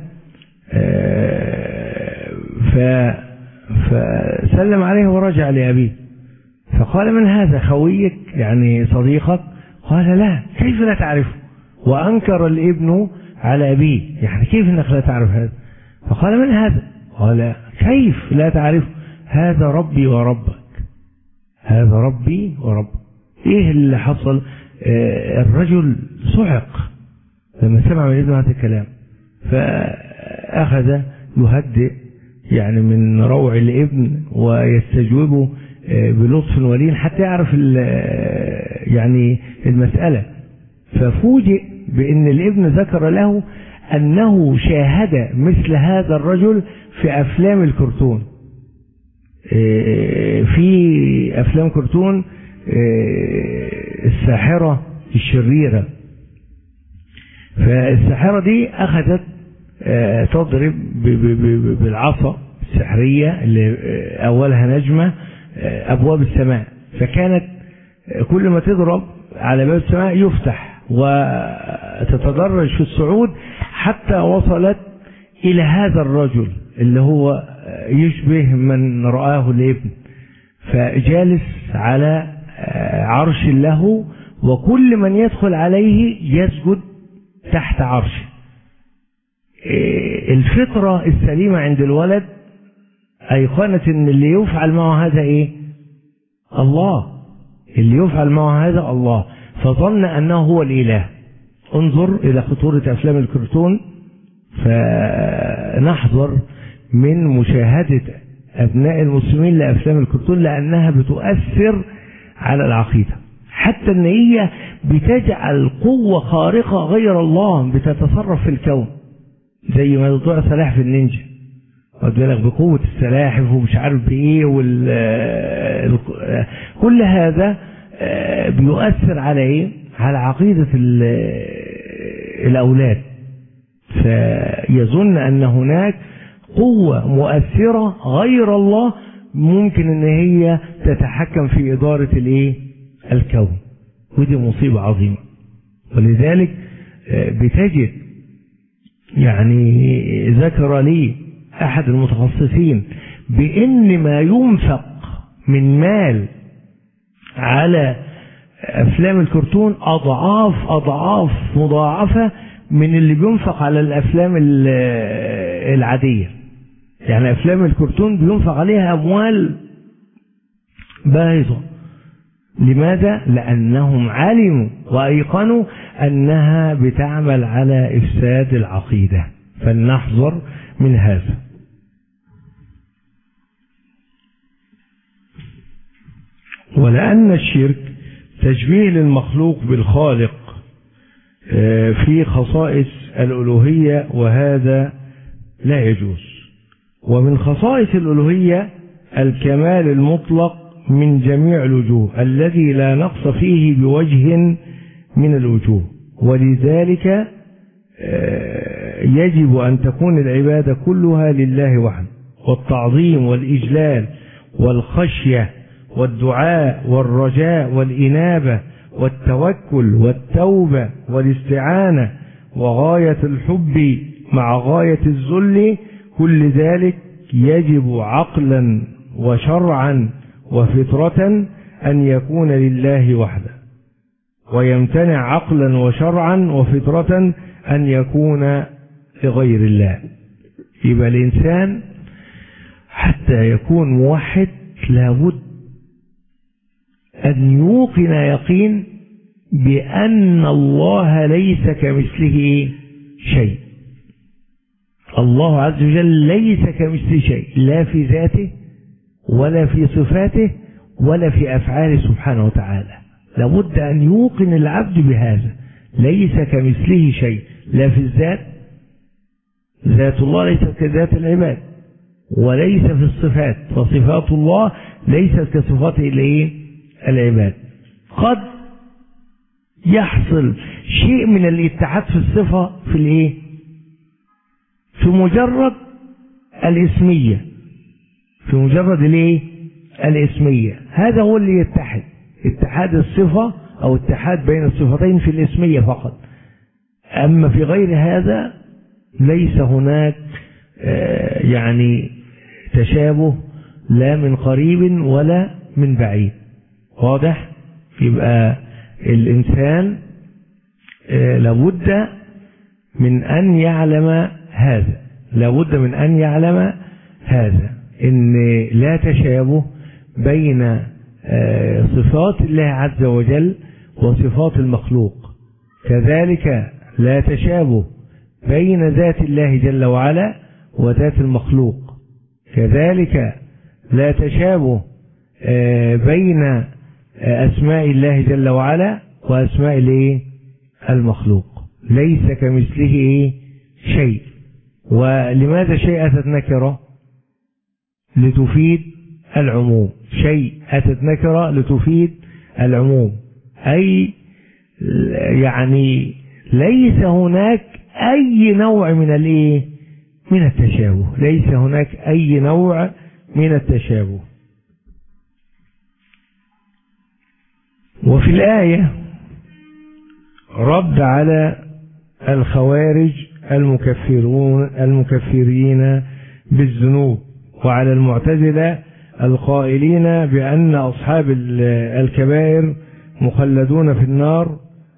A: فسلم عليه ورجع لأبيه. فقال: من هذا؟ خويك يعني صديقك؟ قال: لا، كيف لا تعرفه؟ وأنكر الابن على أبيه، يعني كيف أنك لا تعرف هذا؟ فقال: من هذا؟ قال: كيف لا تعرفه؟ هذا ربي وربك، هذا ربي وربك. إيه اللي حصل؟ آه الرجل صعق لما سمع من ابنه هذا الكلام، فأخذ يهدئ يعني من روع الابن ويستجوبه آه بلطف ولين حتى يعرف يعني المسألة. ففوجئ بأن الابن ذكر له أنه شاهد مثل هذا الرجل في أفلام الكرتون. في أفلام كرتون الساحرة الشريرة، فالساحرة دي أخذت تضرب بالعصا السحرية اللي أولها نجمة أبواب السماء، فكانت كل ما تضرب على باب السماء يفتح وتتدرج في الصعود حتى وصلت إلى هذا الرجل اللي هو يشبه من رآه الابن، فجالس على عرش له وكل من يدخل عليه يسجد تحت عرشه. الفطرة السليمة عند الولد أيقنت أن اللي يفعل معه هذا إيه؟ الله. اللي يفعل معه هذا الله، فظن أنه هو الإله. انظر إلى خطورة أفلام الكرتون، فنحذر من مشاهدة أبناء المسلمين لأفلام الكرتون، لأنها بتؤثر على العقيدة، حتى أن هي بتجعل قوة خارقة غير الله بتتصرف في الكون، زي ما موضوع سلاحف النينجا، واخد بالك، بقوة السلاحف ومش عارف بإيه وال كل هذا بيؤثر على إيه؟ على عقيدة الأولاد، فيظن أن هناك قوة مؤثرة غير الله ممكن أن هي تتحكم في إدارة الإيه؟ الكون، ودي مصيبة عظيمة. ولذلك بتجد يعني ذكر لي أحد المتخصصين بأن ما ينفق من مال على أفلام الكرتون أضعاف أضعاف مضاعفة من اللي بينفق على الأفلام العادية. يعني أفلام الكرتون بينفق عليها أموال باهظة. لماذا؟ لأنهم علموا وأيقنوا أنها بتعمل على إفساد العقيدة، فلنحذر من هذا. ولأن الشرك تشبيه للمخلوق بالخالق في خصائص الألوهية، وهذا لا يجوز. ومن خصائص الألوهية الكمال المطلق من جميع الوجوه الذي لا نقص فيه بوجه من الوجوه، ولذلك يجب أن تكون العبادة كلها لله وحده، والتعظيم والإجلال والخشية والدعاء والرجاء والإنابة والتوكل والتوبة والاستعانة وغاية الحب مع غاية الذل، كل ذلك يجب عقلا وشرعا وفطرة أن يكون لله وحده، ويمتنع عقلا وشرعا وفطرة أن يكون لغير الله. يبقى الإنسان حتى يكون موحد لابد أن يوقن يقين بأن الله ليس كمثله شيء. الله عز وجل ليس كمثله شيء، لا في ذاته ولا في صفاته ولا في أفعاله سبحانه وتعالى. لابد أن يوقن العبد بهذا، ليس كمثله شيء، لا في الذات، ذات الله ليست كذات العباد، وليس في الصفات، وصفات الله ليست كصفات العباد. قد يحصل شيء من الاتحاد في الصفة في الايه؟ في مجرد الاسمية، في مجرد الايه؟ الاسمية، هذا هو اللي يتحد، اتحاد الصفة او اتحاد بين الصفتين في الاسمية فقط. اما في غير هذا ليس هناك يعني تشابه لا من قريب ولا من بعيد. واضح؟ يبقى الإنسان لابد من أن يعلم هذا، لابد من أن يعلم هذا إن لا تشابه بين صفات الله عز وجل وصفات المخلوق، كذلك لا تشابه بين ذات الله جل وعلا وذات المخلوق، كذلك لا تشابه بين أسماء الله جل وعلا وأسماء المخلوق، ليس كمثله شيء. ولماذا شيء أتت نكرة؟ لتفيد العموم، شيء أتت نكرة لتفيد العموم، أي يعني ليس هناك أي نوع من الايه؟ من التشابه، ليس هناك أي نوع من التشابه. وفي الآية رد على الخوارج المكفرون المكفرين بالذنوب، وعلى المعتزلة القائلين بأن أصحاب الكبائر مخلدون في النار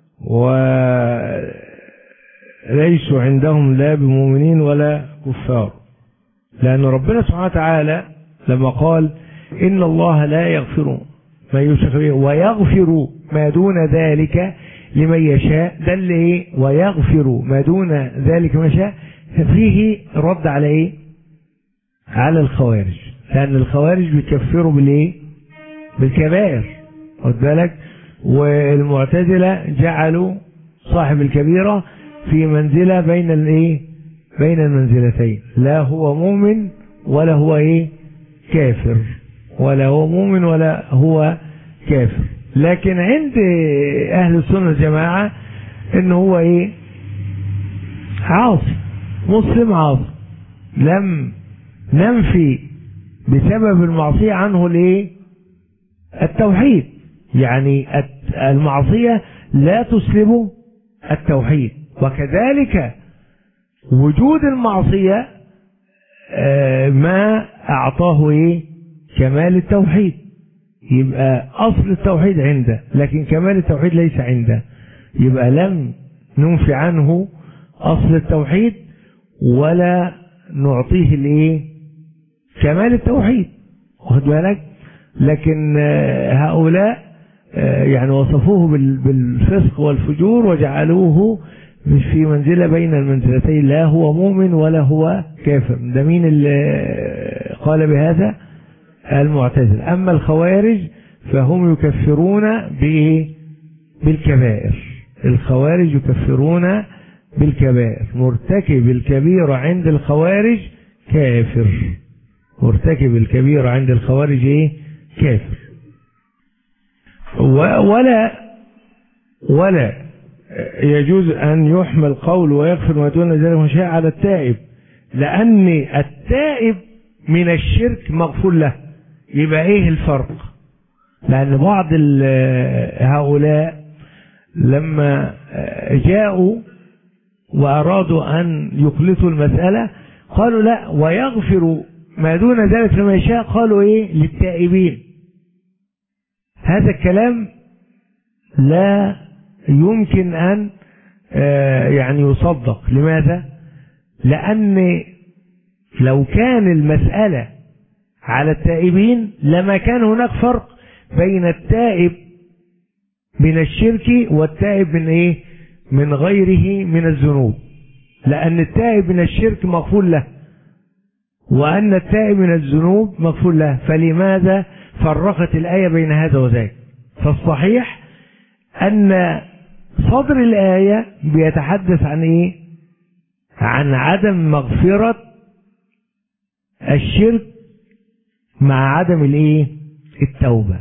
A: وليسوا عندهم لا بمؤمنين ولا كفار. لأن ربنا سبحانه وتعالى لما قال إن الله لا يغفر ما يشرك به ويغفر ما دون ذلك لمن يشاء، ده اللي ايه؟ ويغفر ما دون ذلك ما يشاء، فيه رد على ايه؟ على الخوارج لأن الخوارج بيكفروا بالإيه؟ بالكبائر، خد بالك. والمعتزلة جعلوا صاحب الكبيرة في منزلة بين الإيه؟ بين المنزلتين، لا هو مؤمن ولا هو إيه؟ كافر، ولا هو مؤمن ولا هو كافر. لكن عند أهل السنة الجماعة إن هو إيه؟ عاصي، مسلم عاصي، لم ننفي بسبب المعصية عنه الإيه؟ التوحيد. يعني المعصية لا تسلب التوحيد، وكذلك وجود المعصية ما أعطاه إيه؟ كمال التوحيد. يبقى أصل التوحيد عنده لكن كمال التوحيد ليس عنده، يبقى لم ننفي عنه أصل التوحيد ولا نعطيه الإيه؟ كمال التوحيد، واخد بالك. لكن هؤلاء يعني وصفوه بالفسق والفجور وجعلوه في منزلة بين المنزلتين، لا هو مؤمن ولا هو كافر. ده مين اللي قال بهذا؟ المعتزلة. أما الخوارج فهم يكفرون بالكبائر، الخوارج يكفرون بالكبائر. مرتكب الكبيرة عند الخوارج كافر، مرتكب الكبيرة عند الخوارج ايه؟ كافر. ولا ولا يجوز أن يحمل قول ويغفر ما دون ذلك من شاء على التائب، لأن التائب من الشرك مغفور له. يبقى ايه الفرق؟ لأن بعض هؤلاء لما جاءوا وأرادوا أن يخلصوا المسألة قالوا لا، ويغفر ما دون ذلك لما يشاء، قالوا ايه؟ للتائبين. هذا الكلام لا يمكن أن يعني يصدق. لماذا؟ لأن لو كان المسألة على التائبين لما كان هناك فرق بين التائب من الشرك والتائب من ايه؟ من غيره من الذنوب، لأن التائب من الشرك مغفور له وأن التائب من الذنوب مغفور له، فلماذا فرقت الآية بين هذا وذاك؟ فالصحيح أن صدر الآية بيتحدث عن ايه؟ عن عدم مغفرة الشرك مع عدم الايه؟ التوبة.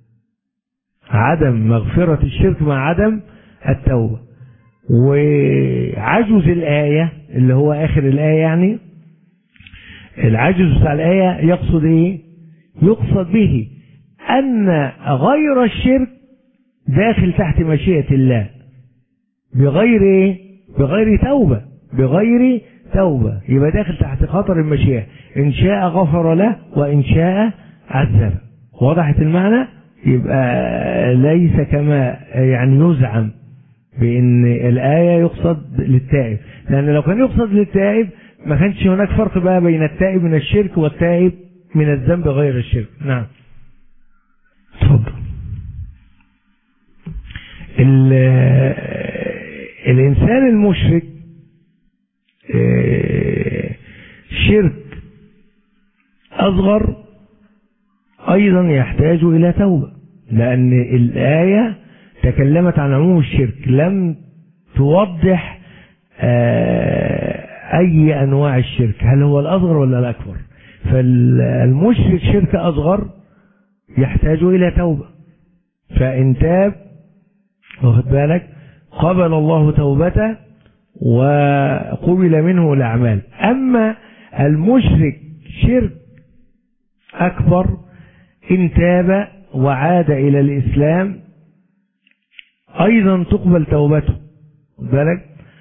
A: عدم مغفرة الشرك مع عدم التوبة. وعجز الآية اللي هو آخر الآية، يعني العجز بتاع الآية يقصد ايه؟ يقصد به أن غير الشرك داخل تحت مشيئة الله بغير ايه؟ بغير توبة، بغير توبة. يبقى داخل تحت خطر المشيئة، إن شاء غفر له وإن شاء عذبه. وضحت المعنى؟ يبقى ليس كما يعني يزعم بأن الآية يقصد للتائب، لأن لو كان يقصد للتائب ما كانش هناك فرق بقى بين التائب من الشرك والتائب من الذنب غير الشرك. نعم تفضل. الإنسان المشرك شرك أصغر أيضا يحتاج إلى توبة، لأن الآية تكلمت عن عموم الشرك، لم توضح أي أنواع الشرك، هل هو الأصغر ولا الأكبر. فالمشرك شرك أصغر يحتاج إلى توبة، فإن تاب واخد بالك قبل الله توبته وقبل منه الأعمال. أما المشرك شرك أكبر إن تاب وعاد إلى الإسلام أيضا تقبل توبته بالك،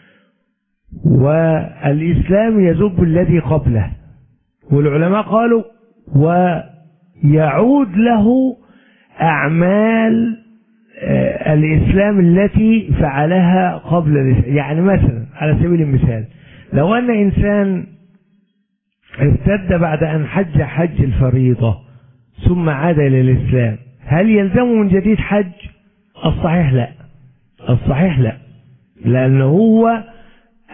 A: والإسلام يذب الذي قبله. والعلماء قالوا ويعود له أعمال الإسلام التي فعلها قبل الإسلام. يعني مثلا على سبيل المثال لو أن إنسان ارتد بعد أن حج حج الفريضة ثم عاد إلى الإسلام، هل يلزمه من جديد حج؟ الصحيح لا، الصحيح لا، لأنه هو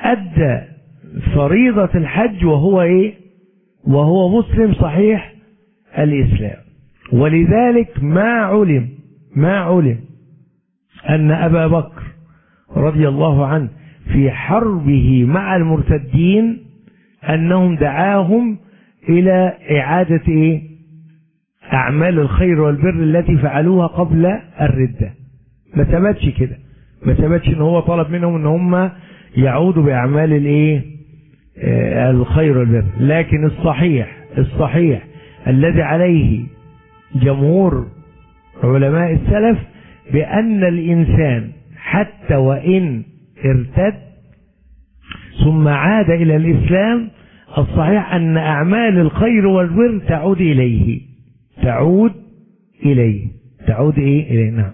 A: أدى فريضة الحج وهو إيه؟ وهو مسلم صحيح الإسلام. ولذلك ما علم ما علم أن أبا بكر رضي الله عنه في حربه مع المرتدين أنهم دعاهم إلى إعادة إيه؟ أعمال الخير والبر التي فعلوها قبل الردة. ما ثبتش كده، ما ثبتش إن هو طلب منهم إن هم يعودوا بأعمال الإيه؟ آه الخير والبر. لكن الصحيح الصحيح الذي عليه جمهور علماء السلف بأن الإنسان حتى وإن ارتد ثم عاد إلى الإسلام، الصحيح أن أعمال الخير والبر تعود إليه تعود إليه تعود إيه إليه. نعم.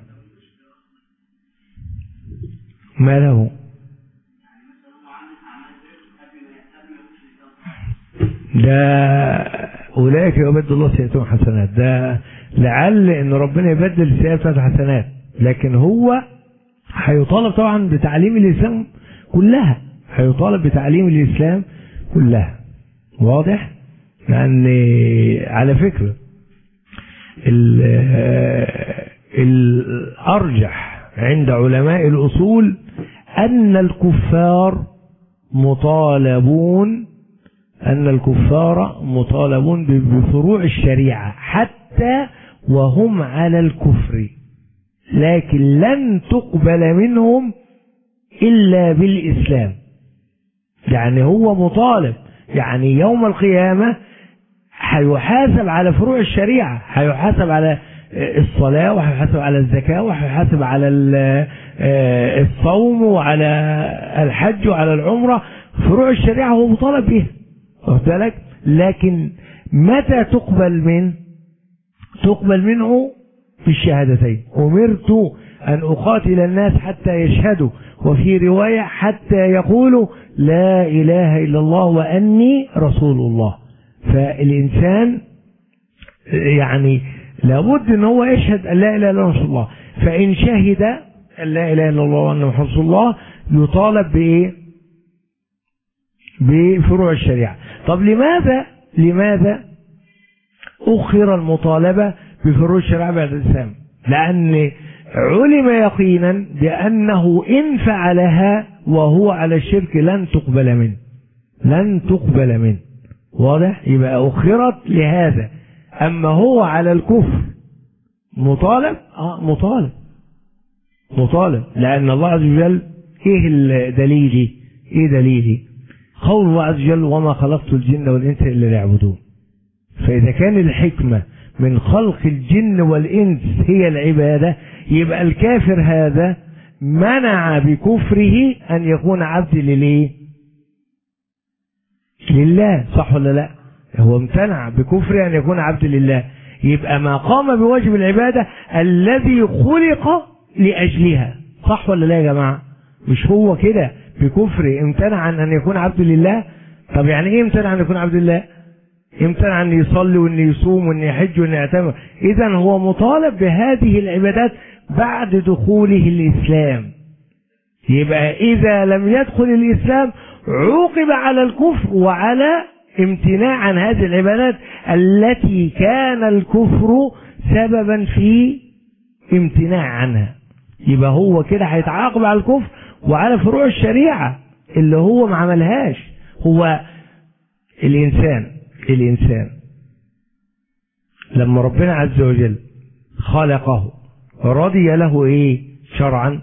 A: ما له؟ ده أولئك يبدل الله سيئاتهم حسنات، ده لعل إن ربنا يبدل السيئات حسنات، لكن هو هيطالب طبعا بتعليم الإسلام كلها، هيطالب بتعليم الإسلام كلها. واضح؟ لأن على فكرة الأرجح عند علماء الأصول أن الكفار مطالبون أن الكفار مطالبون بفروع الشريعة حتى وهم على الكفر، لكن لن تقبل منهم إلا بالإسلام. يعني هو مطالب، يعني يوم القيامة هيحاسب على فروع الشريعة، هيحاسب على الصلاة وهيحاسب على الزكاة وهيحاسب على الصوم وعلى الحج وعلى العمرة. فروع الشريعة هو مطالب بها، واخد بالك؟ لكن متى تقبل من تقبل منه في الشهادتين. أمرت أن أقاتل الناس حتى يشهدوا، وفي رواية حتى يقولوا لا إله إلا الله وأني رسول الله. فالإنسان يعني لابد أن هو يشهد أن لا إله إلا الله، فإن شهد أن لا إله إلا الله وأن محمد رسول الله يطالب بإيه؟ بفروع الشريعة. طب لماذا لماذا أخر المطالبة بفروع الشريعة بعد الإسلام؟ لأن علم يقينا بأنه إن فعلها وهو على الشرك لن تقبل منه لن تقبل منه واضح؟ يبقى أخرت لهذا. أما هو على الكفر مطالب آه مطالب مطالب لأن الله عز وجل إيه الدليل؟ إيه دليلي؟ قول الله عز وجل وما خلقت الجن والإنس إلا ليعبدون. فإذا كان الحكمة من خلق الجن والإنس هي العبادة، يبقى الكافر هذا منع بكفره أن يكون عبد لليه؟ لله، صح ولا لا؟ هو امتنع بكفره أن يكون عبد لله، يبقى ما قام بواجب العبادة الذي خلق لأجلها، صح ولا لا يا جماعة؟ مش هو كده بكفره امتنع عن أن يكون عبد لله؟ طب يعني ايه امتنع عن أن يكون عبد لله؟ امتنع أن يصلي وأن يصوم وأن يحج وأن يعتمر. إذن هو مطالب بهذه العبادات بعد دخوله الإسلام. يبقى إذا لم يدخل الإسلام عوقب على الكفر وعلى امتناع عن هذه العبادات التي كان الكفر سببا في امتناع عنها. يبقى هو كده هيتعاقب على الكفر وعلى فروع الشريعة اللي هو ما عملهاش. هو الإنسان الإنسان لما ربنا عز وجل خلقه رضي له إيه شرعا؟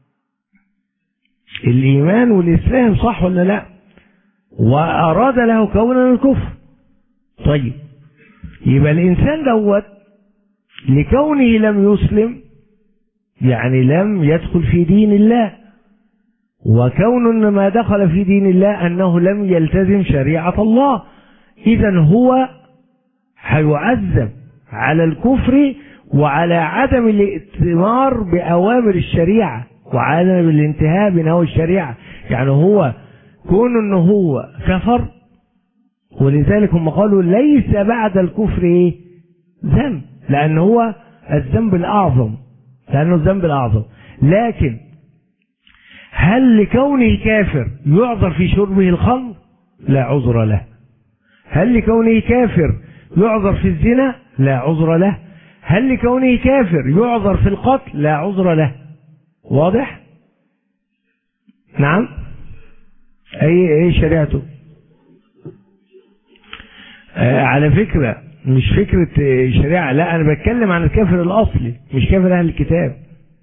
A: الإيمان والإسلام، صح ولا لا؟ وأراد له كونا الكفر. طيب يبقى الإنسان دوت لكونه لم يسلم يعني لم يدخل في دين الله، وكون ما دخل في دين الله أنه لم يلتزم شريعة الله، إذن هو هيعذب على الكفر وعلى عدم الائتمار بأوامر الشريعة وعدم الانتهاء بنهي الشريعة. يعني هو كون أنه هو كفر، ولذلك هم قالوا ليس بعد الكفر إيه؟ ذنب، لأنه هو الذنب الأعظم لأنه الذنب الأعظم. لكن هل لكونه كافر يعذر في شربه الخمر؟ لا عذر له. هل لكونه كافر يعذر في الزنا؟ لا عذر له. هل لكونه كافر يعذر في القتل؟ لا عذر له. واضح؟ نعم. اي اي شريعته. آه على فكرة مش فكرة شريعة، لا انا بتكلم عن الكافر الاصلي مش كافر اهل الكتاب.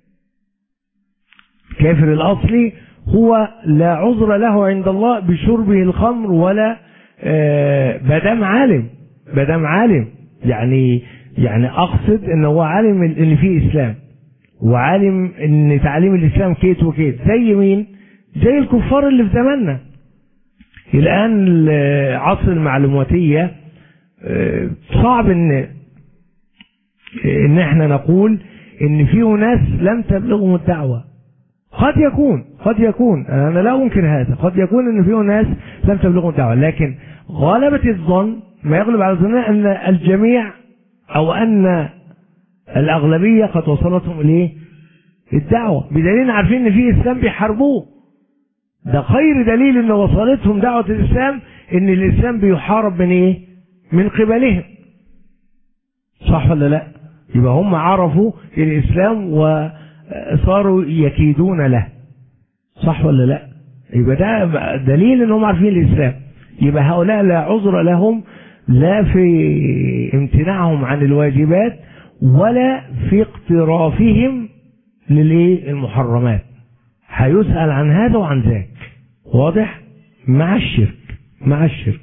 A: الكافر الاصلي هو لا عذر له عند الله بشربه الخمر ولا آه بدم عالم بدم عالم يعني يعني اقصد ان هو عالم ان فيه اسلام وعالم ان تعليم الاسلام كيت وكيت، زي مين؟ زي الكفار اللي في زماننا الان. العصر المعلوماتية صعب ان ان احنا نقول ان فيه ناس لم تبلغهم الدعوة. قد يكون قد يكون انا لا انكر هذا، قد يكون ان فيه ناس لم تبلغهم الدعوة، لكن غلبة الظن ما يغلب على الظن ان الجميع او ان الاغلبية قد وصلتهم اليه الدعوة، بدليل عارفين ان في اسلام بيحاربوه. ده خير دليل ان وصلتهم دعوة الاسلام ان الاسلام بيحارب من ايه؟ من قبلهم. صح ولا لا؟ يبقى هم عرفوا الاسلام وصاروا يكيدون له. صح ولا لا؟ يبقى ده دليل انهم عارفين الاسلام. يبقى هؤلاء لا عذر لهم لا في امتناعهم عن الواجبات ولا في اقترافهم للايه؟ المحرمات. هيسأل عن هذا وعن ذاك. واضح؟ مع الشرك مع الشرك.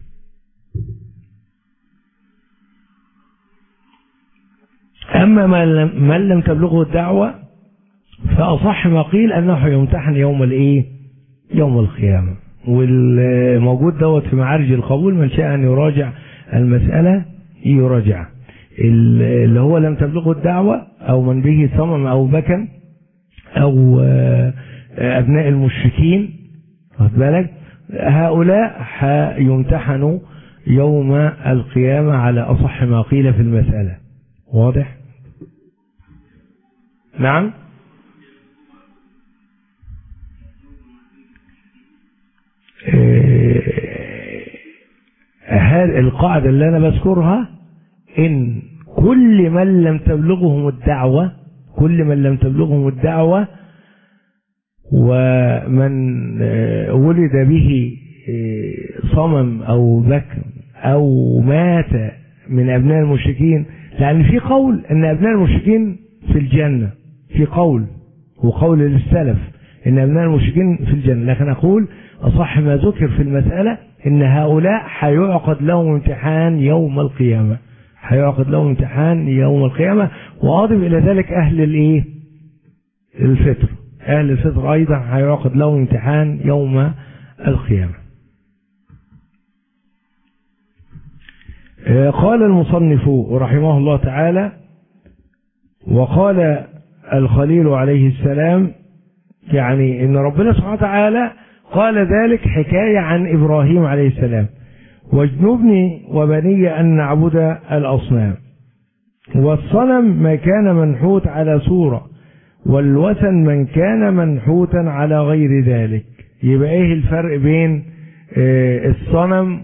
A: أما من لم تبلغه الدعوة فأصح ما قيل أنه يمتحن يوم الإيه؟ يوم القيامة. والموجود دوت في معارج القبول، من شاء أن يراجع المسألة يراجع. اللي هو لم تبلغه الدعوة أو من به صمم أو بكم أو أبناء المشركين، خد بالك، هؤلاء يمتحنوا يوم القيامة على أصح ما قيل في المسألة. واضح؟ نعم. هذه القاعدة اللي أنا بذكرها، إن كل من لم تبلغهم الدعوة كل من لم تبلغهم الدعوة ومن ولد به صمم أو بكم أو مات من أبناء المشركين، لأن في قول أن أبناء المشركين في الجنة، في قول وقول للسلف أن أبناء المشركين في الجنة، لكن أقول أصح ما ذكر في المسألة أن هؤلاء حيعقد لهم امتحان يوم القيامة هيعقد لهم امتحان يوم القيامة. وأضف إلى ذلك أهل الإيه؟ الفطر أهل الفطر أيضا هيعقد لهم امتحان يوم القيامة. قال المصنف رحمه الله تعالى: وقال الخليل عليه السلام، يعني إن ربنا سبحانه وتعالى قال ذلك حكاية عن إبراهيم عليه السلام: واجنبني وبني أن نعبد الأصنام. والصنم ما كان منحوت على صورة، والوثن من كان منحوتا على غير ذلك. يبقى ايه الفرق بين الصنم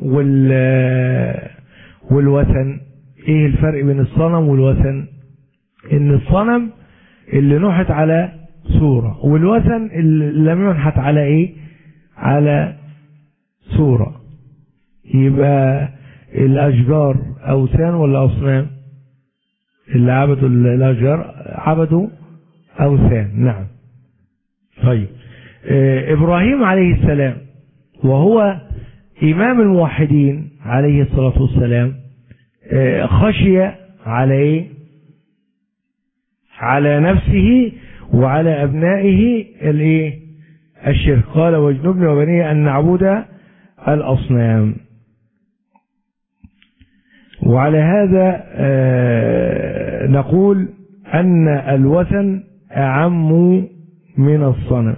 A: والوثن؟ ايه الفرق بين الصنم والوثن؟ ان الصنم اللي نحت على صورة، والوثن اللي لم ينحت على ايه؟ على صورة. يبقى الاشجار اوثان ولا اصنام؟ اللي عبدوا الاشجار عبدوا اوثان. نعم. طيب، ابراهيم عليه السلام وهو امام الموحدين عليه الصلاة والسلام خشي على ايه؟ على نفسه وعلى ابنائه الايه؟ الشرك. قال: واجنبني وبني ان نعبد الاصنام. وعلى هذا نقول ان الوثن اعم من الصنم.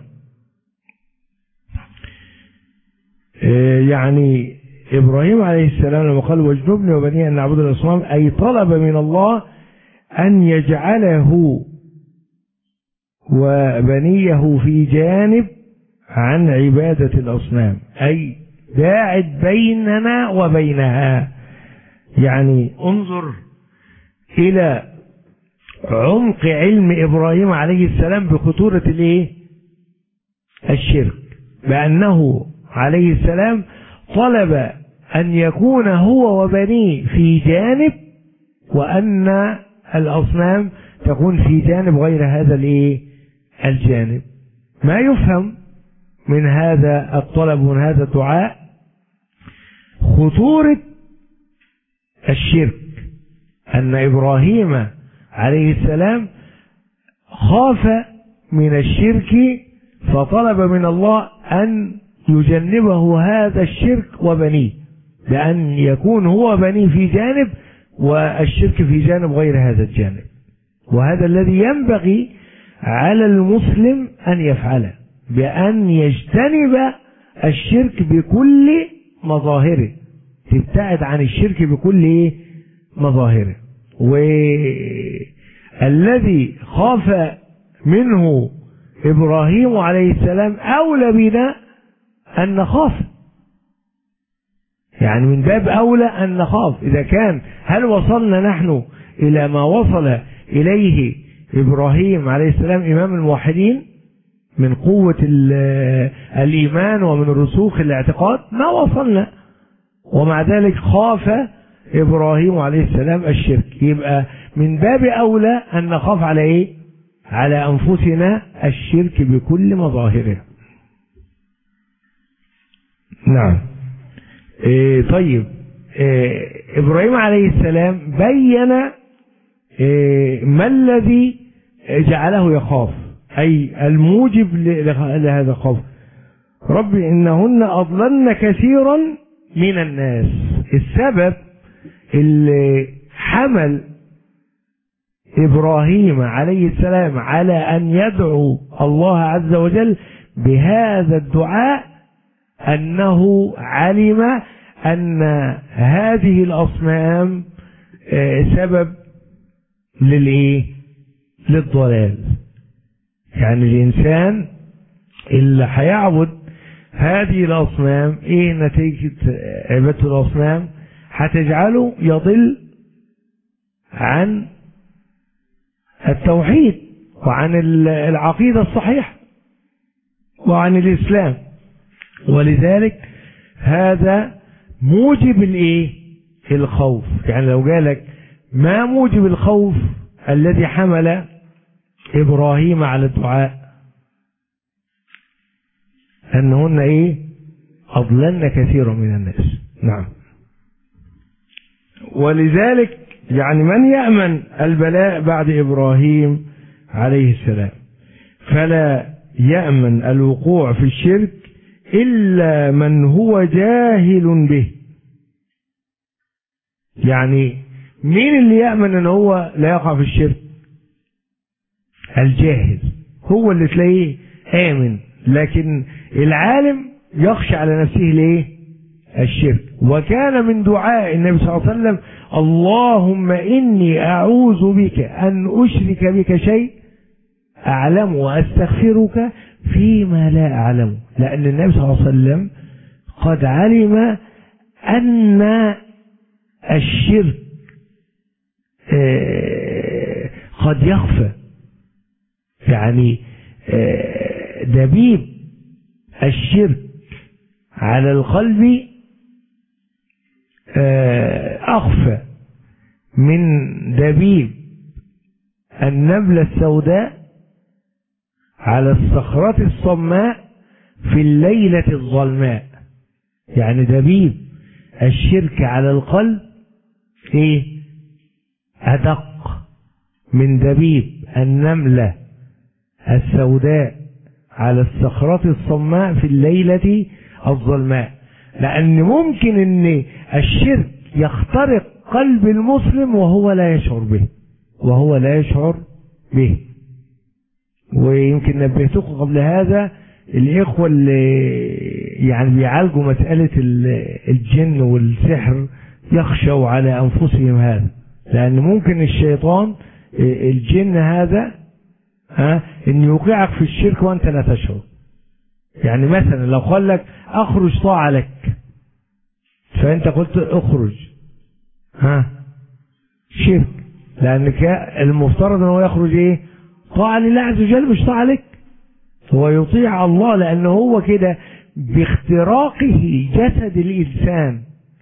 A: يعني ابراهيم عليه السلام لما قال: واجنبني وبني ان نعبد الاصنام، اي طلب من الله ان يجعله وبنيه في جانب عن عبادة الأصنام، أي باعد بيننا وبينها. يعني انظر إلى عمق علم إبراهيم عليه السلام بخطورة الايه؟ الشرك، بأنه عليه السلام طلب أن يكون هو وبنيه في جانب، وأن الأصنام تكون في جانب غير هذا الايه؟ الجانب. ما يفهم من هذا الطلب ومن هذا الدعاء خطورة الشرك، أن إبراهيم عليه السلام خاف من الشرك فطلب من الله أن يجنبه هذا الشرك وبنيه، بأن يكون هو بنيه في جانب والشرك في جانب غير هذا الجانب. وهذا الذي ينبغي على المسلم أن يفعله، بأن يجتنب الشرك بكل مظاهره، تبتعد عن الشرك بكل مظاهره. والذي خاف منه إبراهيم عليه السلام أولى بنا أن نخاف، يعني من باب أولى أن نخاف. إذا كان هل وصلنا نحن إلى ما وصل إليه إبراهيم عليه السلام إمام الموحدين من قوة الإيمان ومن رسوخ الاعتقاد؟ ما وصلنا. ومع ذلك خاف إبراهيم عليه السلام الشرك. يبقى من باب أولى أن نخاف على إيه؟ على أنفسنا الشرك بكل مظاهره. نعم. إيه طيب، إيه إبراهيم عليه السلام بين إيه ما الذي جعله يخاف، أي الموجب لهذا الخوف. رب إنهن أضللن كثيرا من الناس. السبب اللي حمل إبراهيم عليه السلام على أن يدعو الله عز وجل بهذا الدعاء أنه علم أن هذه الأصنام سبب للإيه؟ للضلال. يعني الإنسان اللي هيعبد هذه الأصنام، إيه نتيجة عبادة الأصنام؟ هتجعله يضل عن التوحيد وعن العقيدة الصحيحة وعن الإسلام. ولذلك هذا موجب الايه؟ الخوف. يعني لو قالك ما موجب الخوف الذي حمل إبراهيم على الدعاء؟ أنهن إيه؟ أضللن كثيرا من الناس. نعم. ولذلك يعني من يأمن البلاء بعد إبراهيم عليه السلام؟ فلا يأمن الوقوع في الشرك إلا من هو جاهل به. يعني مين اللي يأمن أن هو لا يقع في الشرك؟ الجاهل هو اللي تلاقيه آمن، لكن العالم يخشى على نفسه ليه؟ الشرك. وكان من دعاء النبي صلى الله عليه وسلم اللهم إني أعوذ بك أن أشرك بك شيء أعلم وأستغفرك فيما لا أعلم. لأن النبي صلى الله عليه وسلم قد علم أن الشرك قد يخفى، يعني دبيب الشرك على القلب أخفى من دبيب النملة السوداء على الصخرة الصماء في الليلة الظلماء. يعني دبيب الشرك على القلب ايه؟ أدق من دبيب النملة السوداء على الصخرة الصماء في الليلة الظلماء. لأن ممكن أن الشرك يخترق قلب المسلم وهو لا يشعر به وهو لا يشعر به. ويمكن نبهتكم قبل هذا الإخوة اللي يعني بيعالجوا مسألة الجن والسحر يخشوا على أنفسهم هذا، لأن ممكن الشيطان الجن هذا ها إن يوقعك في الشرك وأنت لا تشعر. يعني مثلا لو قال لك أخرج طاعة لك، فأنت قلت أخرج، ها شرك، لأن المفترض أنه يخرج إيه؟ طاعة لله عز وجل، مش طاعة لك. هو يطيع الله لأنه هو كده باختراقه جسد الإنسان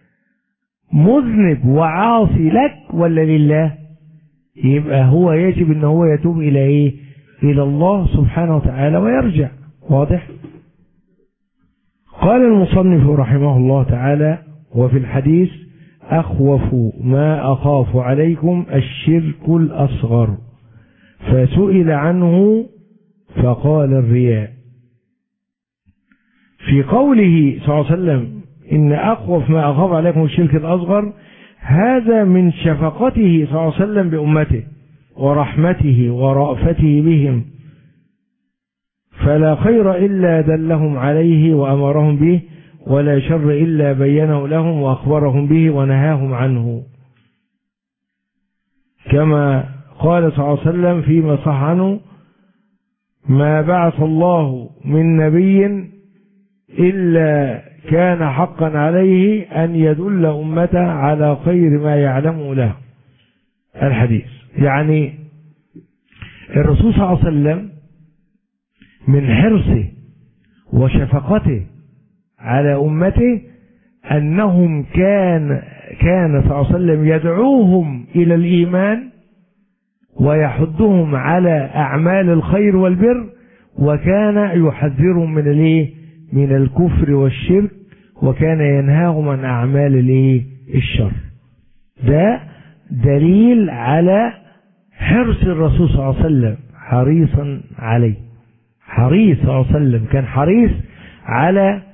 A: مذنب وعاصي لك ولا لله؟ يبقى هو يجب أنه هو يتوب إلى إيه؟ إلى الله سبحانه وتعالى ويرجع. واضح؟ قال المصنف رحمه الله تعالى: وفي الحديث: أخوف ما أخاف عليكم الشرك الأصغر، فسئل عنه فقال: الرياء. في قوله صلى الله عليه وسلم: إن أخوف ما أخاف عليكم الشرك الأصغر، هذا من شفقته صلى الله عليه وسلم بأمته ورحمته ورأفته بهم، فلا خير إلا دلهم عليه وأمرهم به، ولا شر إلا بينه لهم وأخبرهم به ونهاهم عنه، كما قال صلى الله عليه وسلم فيما صح عنه: ما بعث الله من نبي إلا كان حقا عليه أن يدل أمته على خير ما يعلمه له. الحديث. يعني الرسول صلى الله عليه وسلم من حرصه وشفقته على أمته أنهم كان كان صلى الله عليه وسلم يدعوهم إلى الإيمان ويحثهم على أعمال الخير والبر، وكان يحذرهم من الايه؟ من الكفر والشرك، وكان ينهاهم عن أعمال الايه؟ الشر. ده دليل على حرص الرسول صلى الله عليه وسلم، حريصا عليه، حريص صلى الله عليه وسلم، كان حريص على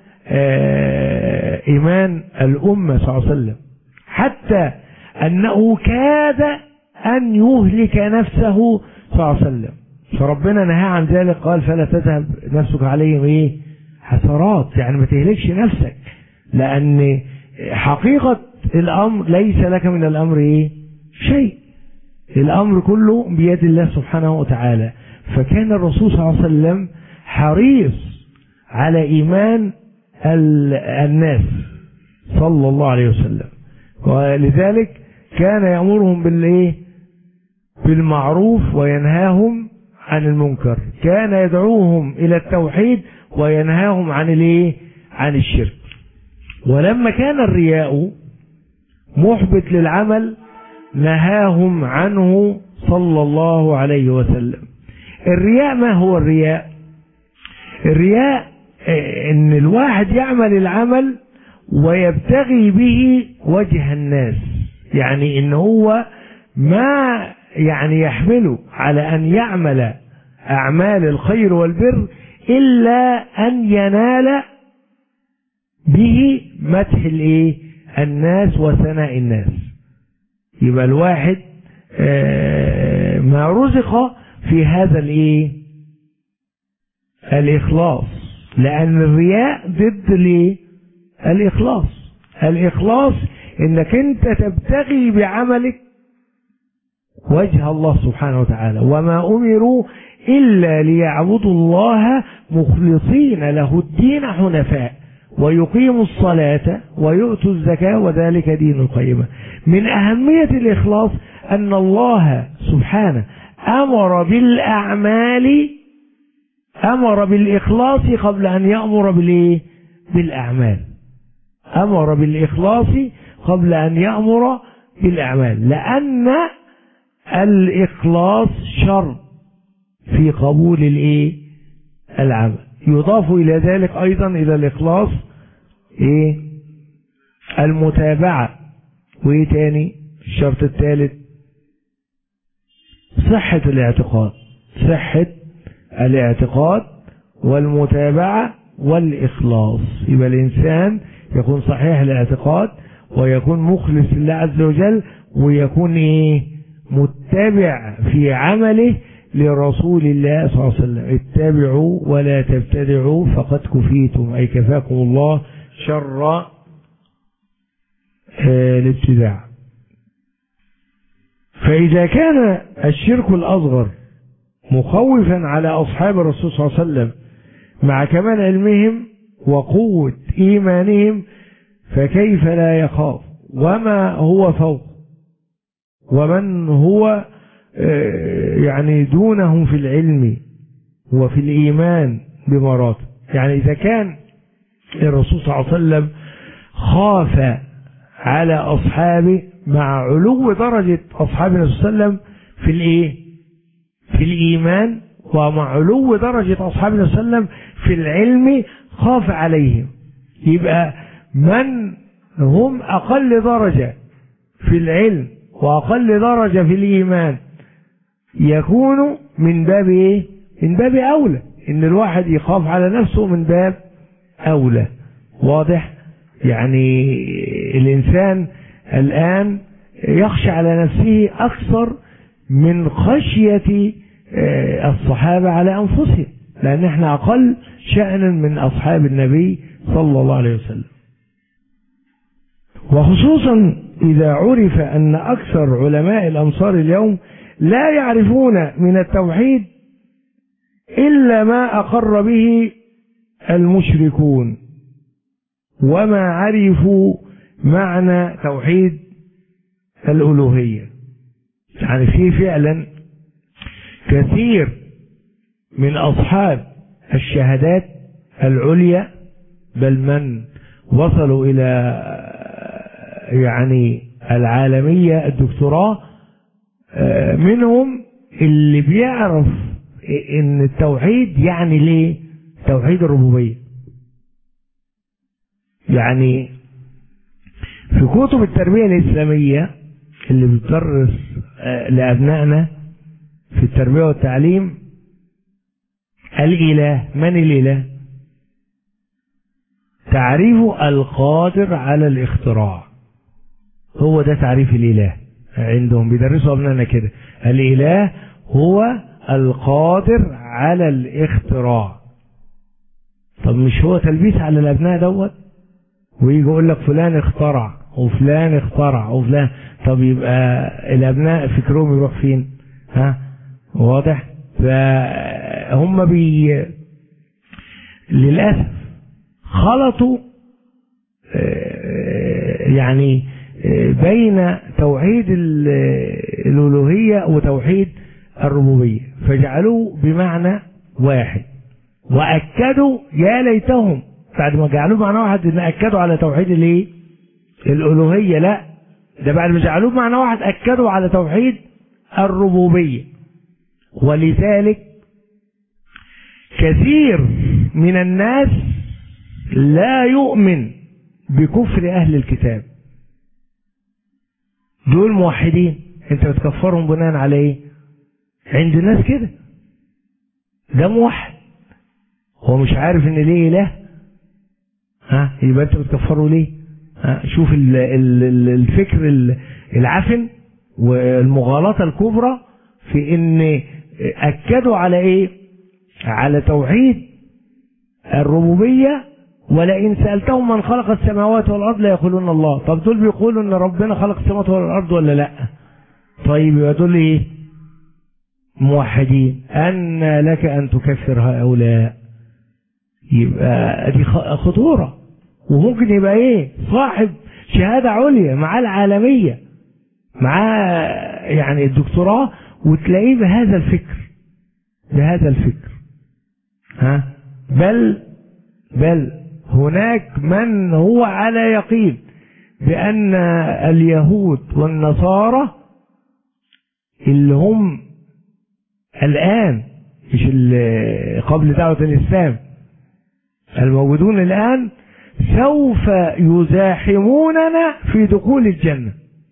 A: إيمان الأمة صلى الله عليه وسلم، حتى أنه كاد أن يهلك نفسه صلى الله عليه وسلم، فربنا نهى عن ذلك، قال: فلا تذهب نفسك عليهم إيه؟ حسرات. يعني ما تهلكش نفسك، لأن حقيقة الأمر ليس لك من الأمر إيه؟ شيء، الأمر كله بيد الله سبحانه وتعالى. فكان الرسول صلى الله عليه وسلم حريص على إيمان الناس صلى الله عليه وسلم، ولذلك كان يأمرهم بالإيه؟ بالمعروف وينهاهم عن المنكر، كان يدعوهم إلى التوحيد وينهاهم عن الإيه؟ عن الشرك. ولما كان الرياء محبط للعمل نهاهم عنه صلى الله عليه وسلم. الرياء، ما هو الرياء؟ الرياء ان الواحد يعمل العمل ويبتغي به وجه الناس، يعني ان هو ما يعني يحمله على ان يعمل اعمال الخير والبر الا ان ينال به مدح الايه؟ الناس وثناء الناس. يبقى الواحد ما رزق في هذا الايه؟ الاخلاص، لان الرياء ضد الايه؟ الاخلاص. الاخلاص انك انت تبتغي بعملك وجه الله سبحانه وتعالى، وما امروا الا ليعبدوا الله مخلصين له الدين حنفاء ويقيموا الصلاة ويؤتوا الزكاة وذلك دين القيمة. من أهمية الإخلاص أن الله سبحانه أمر بالأعمال، أمر بالإخلاص قبل أن يأمر بالإيه؟ بالأعمال. أمر بالإخلاص قبل أن يأمر بالأعمال، لأن الإخلاص شرط في قبول الإيه؟ العمل. يضاف إلى ذلك أيضا إلى الإخلاص إيه؟ المتابعة. وإيه تاني؟ الشرط الثالث صحة الاعتقاد، صحة الاعتقاد والمتابعة والإخلاص. يبقى الإنسان يكون صحيح الاعتقاد ويكون مخلص لله عز وجل، ويكون إيه؟ متبع في عمله لرسول الله صلى الله عليه وسلم. اتبعوا ولا تبتدعوا فقد كفيتم، أي كفاكم الله شر الابتداع. فإذا كان الشرك الأصغر مخوفا على أصحاب الرسول صلى الله عليه وسلم مع كمال علمهم وقوة إيمانهم، فكيف لا يخاف وما هو فوق ومن هو يعني دونهم في العلم وفي الإيمان بمراتب. يعني إذا كان الرسول صلى الله عليه وسلم خاف على أصحابه مع علو درجة أصحابه صلى الله عليه وسلم في الإيه؟ في الإيمان، ومع علو درجة أصحابه صلى الله عليه وسلم في العلم خاف عليهم. يبقى من هم أقل درجة في العلم وأقل درجة في الإيمان يكونوا من باب إيه؟ من باب أولى إن الواحد يخاف على نفسه، من باب أولى. واضح؟ يعني الإنسان الآن يخشى على نفسه أكثر من خشية الصحابة على أنفسهم، لأن احنا أقل شأنا من أصحاب النبي صلى الله عليه وسلم. وخصوصا إذا عرف أن أكثر علماء الأمصار اليوم لا يعرفون من التوحيد إلا ما أقر به المشركون، وما عرفوا معنى توحيد الألوهية. يعني في فعلا كثير من أصحاب الشهادات العليا، بل من وصلوا إلى يعني العالمية الدكتوراه، منهم اللي بيعرف ان التوحيد يعني ليه توحيد الربوبية. يعني في كتب التربية الإسلامية اللي بتدرس لأبنائنا في التربية والتعليم، الإله، من الإله؟ تعريفه القادر على الاختراع، هو ده تعريف الإله عندهم، بيدرسوا أبنائنا كده. الإله هو القادر على الاختراع. طب مش هو تلبيس على الأبناء دوت؟ ويجي يقول لك فلان اخترع وفلان اخترع وفلان، طب يبقى الأبناء فكرهم يروح فين؟ ها؟ واضح؟ فهم بي للأسف خلطوا يعني بين توحيد الألوهية وتوحيد الربوبية، فجعلوه بمعنى واحد، وأكدوا يا ليتهم بعد ما جعلوه معنى واحد إن أكدوا على توحيد الايه؟ الألوهية. لا، ده بعد ما جعلوه معنى واحد أكدوا على توحيد الربوبية. ولذلك كثير من الناس لا يؤمن بكفر أهل الكتاب، دول موحدين، انت بتكفرهم بناء على ايه؟ عند الناس كده ده موحد، هو مش عارف ان ليه اله، ها يبقى انت بتكفره ليه؟ ها شوف ال ال الفكر العفن والمغالطة الكبرى في ان اكدوا على ايه؟ على توحيد الربوبية. ولئن سألتهم من خلق السماوات والأرض ليقولون الله. طب دول بيقولوا ان ربنا خلق السماوات والأرض ولا لا؟ طيب يبقى دول ايه؟ موحدين. أن لك أن تكفر هؤلاء؟ يبقى دي خطورة. وممكن يبقى ايه؟ صاحب شهادة عليا مع العالمية، مع يعني الدكتوراه، وتلاقيه بهذا الفكر بهذا الفكر ها بل بل هناك من هو على يقين بأن اليهود والنصارى اللي هم الآن، مش اللي قبل دعوة الإسلام، الموجودون الآن، سوف يزاحموننا في دخول الجنة،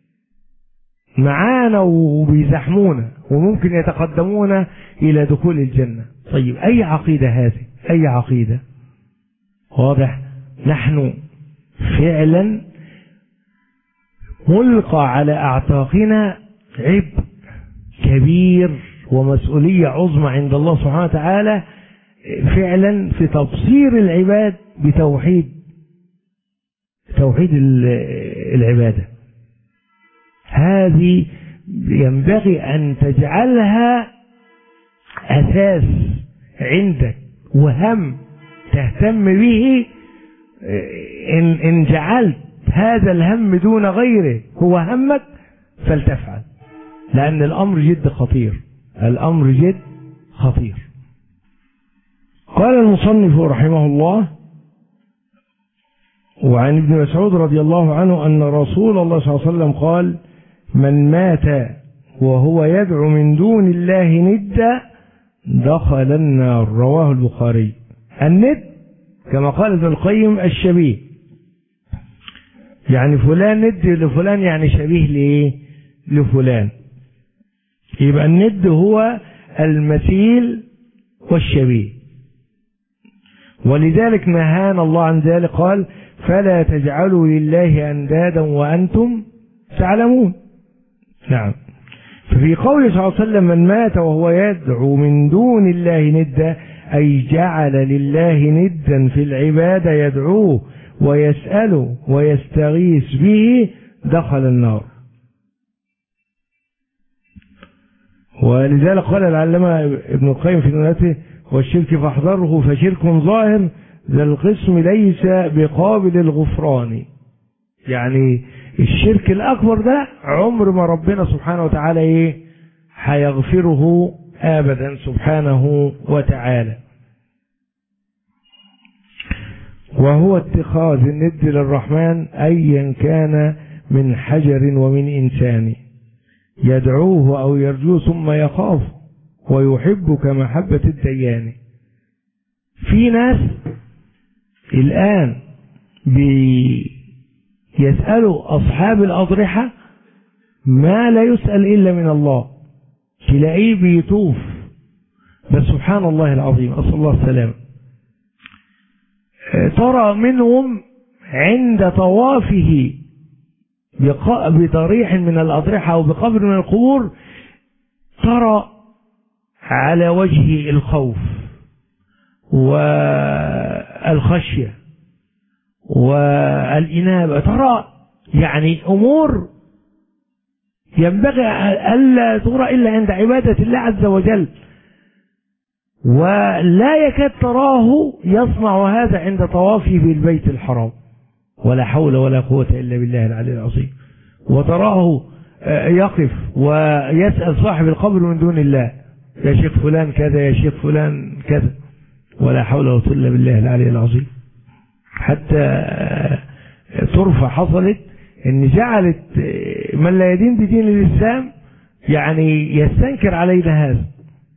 A: معانا وبيزاحمونا وممكن يتقدمون إلى دخول الجنة. طيب أي عقيدة هذه؟ أي عقيدة؟ واضح؟ نحن فعلا ملقى على أعتاقنا عبء كبير ومسؤولية عظمى عند الله سبحانه وتعالى، فعلا في تبصير العباد بتوحيد توحيد العبادة. هذه ينبغي أن تجعلها أساس عندك وهم تهتم به. إن, إن جعلت هذا الهم دون غيره هو همك فلتفعل. لأن الأمر جد خطير، الأمر جد خطير. قال المصنف رحمه الله: وعن ابن مسعود رضي الله عنه أن رسول الله صلى الله عليه وسلم قال: من مات وهو يدعو من دون الله ندا دخل النار. رواه البخاري. الند كما قال ابن القيم الشبيه، يعني فلان ند لفلان، يعني شبيه لإيه؟ لفلان. يبقى الند هو المثيل والشبيه، ولذلك نهانا الله عن ذلك، قال: فلا تجعلوا لله أندادا وأنتم تعلمون. نعم. ففي قوله صلى الله عليه وسلم: من مات وهو يدعو من دون الله ندا، أي جعل لله ندا في العبادة يدعوه ويسأله ويستغيث به، دخل النار. ولذلك قال العلامة ابن القيم في نونته: والشرك فاحذره فشرك ظاهر ذا القسم ليس بقابل الغفران. يعني الشرك الأكبر ده عمر ما ربنا سبحانه وتعالى ايه هيغفره أبدا سبحانه وتعالى. وهو اتخاذ الند للرحمن أيا كان من حجر ومن إنسان، يدعوه أو يرجوه ثم يخاف ويحب كمحبة الديان. في ناس الآن بيسألوا أصحاب الأضرحة ما لا يسأل إلا من الله، تلاقيه بيطوف، بس سبحان الله العظيم، أسأل الله السلام، ترى منهم عند طوافه بضريح من الأضرحة أو بقبر من القبور ترى على وجهه الخوف والخشية والإنابة، ترى يعني أمور ينبغي ألا ترى إلا عند عبادة الله عز وجل، ولا يكاد تراه يصنع هذا عند طوافه بالبيت الحرام، ولا حول ولا قوة إلا بالله العلي العظيم. وتراه يقف ويسأل صاحب القبر من دون الله: يا شيخ فلان كذا، يا شيخ فلان كذا، ولا حول ولا قوة إلا بالله العلي العظيم. حتى طرفة حصلت ان جعلت من لا يدين بدين الإسلام يعني يستنكر علينا هذا.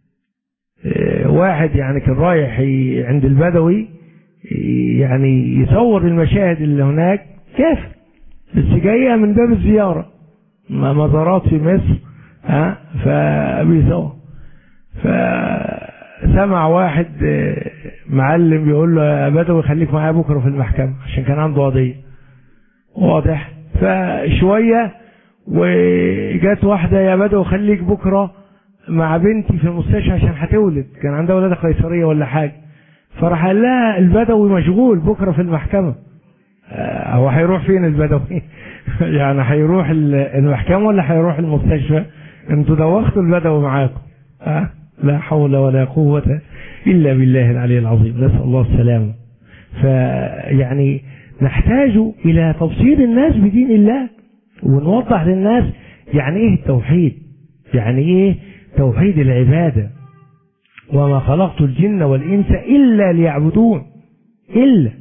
A: واحد يعني كان رايح عند البدوي يعني يصور المشاهد اللي هناك كافر، بس جاية من باب الزيارة، مزارات في مصر، ها، فبيصور. فسمع واحد معلم بيقول له: يا بدوي خليك معايا بكره في المحكمة، عشان كان عنده قضية واضح. فشوية وجات واحدة: يا بدوي خليك بكره مع بنتي في المستشفى عشان هتولد، كان عندها ولادة قيصرية ولا حاجة. فراح قال لها: البدوي مشغول بكره في المحكمة. هو هيروح فين البدوي؟ يعني هيروح المحكمة ولا هيروح المستشفى؟ انتوا دوختوا البدوي معاكم. أه؟ لا حول ولا قوة إلا بالله العلي العظيم، نسأل الله السلامة. فيعني نحتاج إلى تبصير الناس بدين الله، ونوضح للناس يعني إيه التوحيد، يعني إيه توحيد العبادة. وما خلقت الجن والإنس إلا ليعبدون، إلا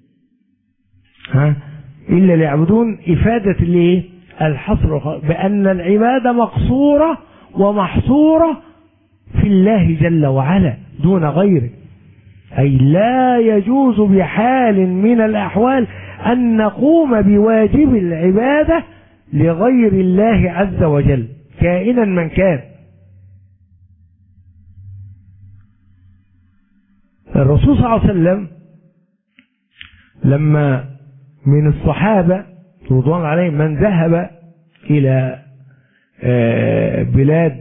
A: ها إلا ليعبدون، إفادة ليه الحصر، بأن العبادة مقصورة ومحصورة في الله جل وعلا دون غيره. أي لا يجوز بحال من الأحوال أن نقوم بواجب العبادة لغير الله عز وجل كائنا من كان. الرسول صلى الله عليه وسلم لما من الصحابة رضوان عليهم من ذهب إلى بلاد